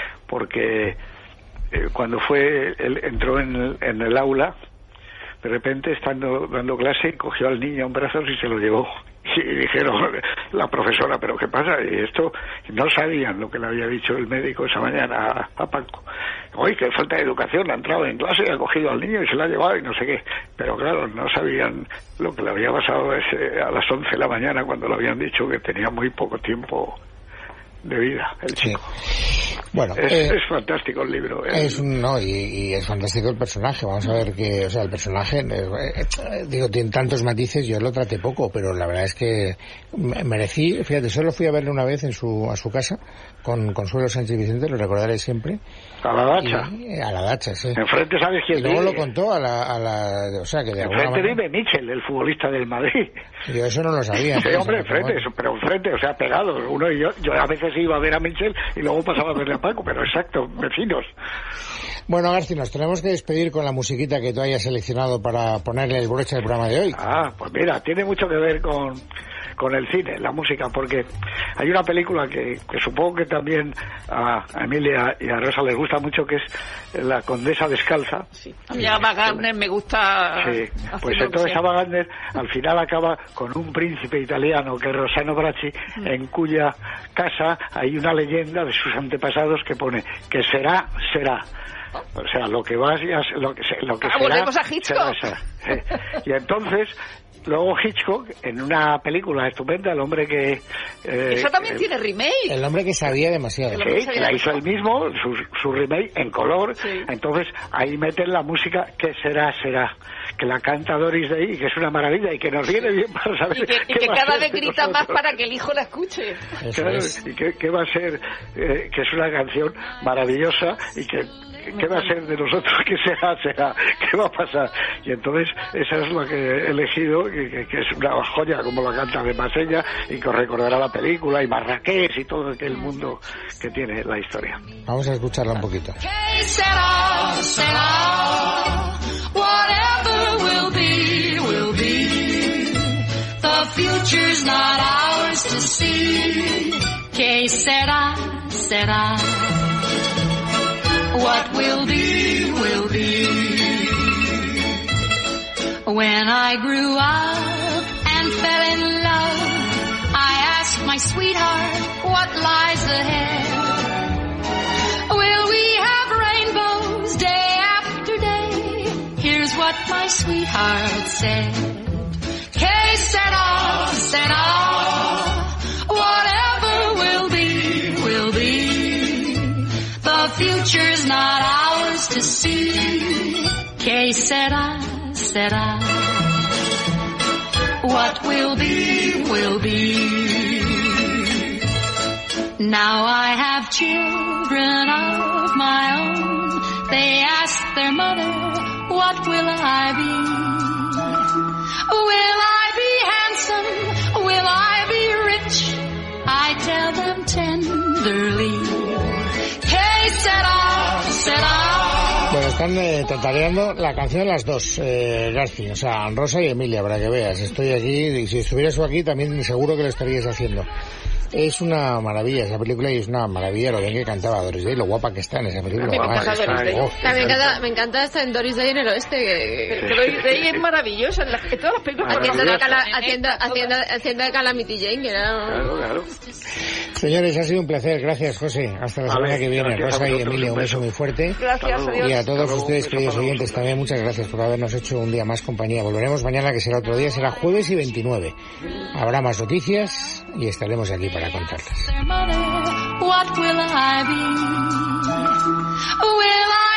porque eh, cuando fue él entró en el, en el aula, de repente estando dando clase, cogió al niño en brazos y se lo llevó. Y dijeron la profesora, ¿pero qué pasa? Y esto, no sabían lo que le había dicho el médico esa mañana a, a Paco. Oye, que falta de educación, ha entrado en clase, ha cogido al niño y se lo ha llevado y no sé qué. Pero claro, no sabían lo que le había pasado ese, a las once de la mañana, cuando le habían dicho que tenía muy poco tiempo de vida el chico. Sí. Bueno, es, eh, es fantástico el libro. El... Es un, no, y, y es fantástico el personaje. Vamos a ver que, o sea, el personaje, eh, eh, digo, tiene tantos matices. Yo lo traté poco, pero la verdad es que merecí. Fíjate, solo fui a verle una vez en su a su casa con Consuelo Sánchez Vicente, lo recordaré siempre. A la Dacha. Y, a la Dacha, sí. Enfrente, ¿sabes quién y luego vive? lo contó a la, a la, o sea, que de alguna enfrente manera... vive Michel, el futbolista del Madrid. Yo eso no lo sabía. Sí, hombre, enfrente, pero, pero enfrente, o sea, pegados. Uno y yo, yo a veces iba a ver a Michel y luego pasaba a verle a Paco, pero exacto, vecinos. Bueno, Garci, nos tenemos que despedir con la musiquita que tú hayas seleccionado para ponerle el broche al programa de hoy. Ah, pues mira, tiene mucho que ver con, con el cine, la música, porque hay una película que, que supongo que también a Emilia y a Rosa les gusta mucho, que es La Condesa Descalza. Sí. A mí Ava Gardner me gusta. Sí, pues entonces Ava Gardner al final acaba con un príncipe italiano que es Rossano Bracci, mm. en cuya casa hay una leyenda de sus antepasados que pone que será, será. O sea, lo que va a lo que, lo que ah, será, volvemos a Hitchcock. Será, será. Sí. Y entonces luego Hitchcock, en una película estupenda, El hombre que... Eh, Esa también eh, tiene remake. El hombre que sabía demasiado. Sí, que, sabía que la hizo él mismo, su, su remake en color. Sí. Entonces ahí meten la música que será, será. Que la canta Doris Day, que es una maravilla y que nos viene bien para saber... Y que, y que cada vez grita más para que el hijo la escuche. Claro, es. Y que, que va a ser, eh, que es una canción maravillosa y que... ¿Qué va a ser de nosotros? ¿Qué será? ¿Será? ¿Qué va a pasar? Y entonces esa es la que he elegido, que, que es una joya como la canta de Masella y que os recordará la película y Marrakech y todo aquel mundo que tiene la historia. Vamos a escucharla un poquito. Whatever will be, will be. The future's not ours to to see. Que sera, sera. What will be, will be. When I grew up and fell in love, I asked my sweetheart what lies ahead. Will we have rainbows day after day? Here's what my sweetheart said. Que sera, sera. Whatever will be, will be. The future's not ours to see. Que sera, sera. What will be, will be. Now I have children of my own. They ask their mother, what will I be? Will I be handsome? Will I be rich? I tell them tenderly. Que sera, sera. Bueno, están eh, tatareando la canción de las dos, eh, García, o sea, Rosa y Emilia, para que veas. Estoy aquí, y si estuvieras tú aquí también seguro que lo estarías haciendo. Es una maravilla esa película y es una maravilla lo bien que cantaba Doris Day, lo guapa que está en esa película. Me encanta, Doris Day. oh, me, encanta, me encanta esta en Doris Day en el oeste. Que... Pero Doris Day es maravillosa en, la, en todas las películas. Hacienda de, Cala, Hacienda, Hacienda, Hacienda de Calamity Jane, que era... Claro, claro. Señores, ha sido un placer. Gracias, José. Hasta la semana que viene. Rosa y Emilia, un beso muy fuerte. Gracias, adiós. Y a todos ustedes, queridos oyentes, también muchas gracias por habernos hecho un día más compañía. Volveremos mañana, que será otro día, será jueves y veintinueve. Habrá más noticias y estaremos aquí para contarlas. What will I be? Will I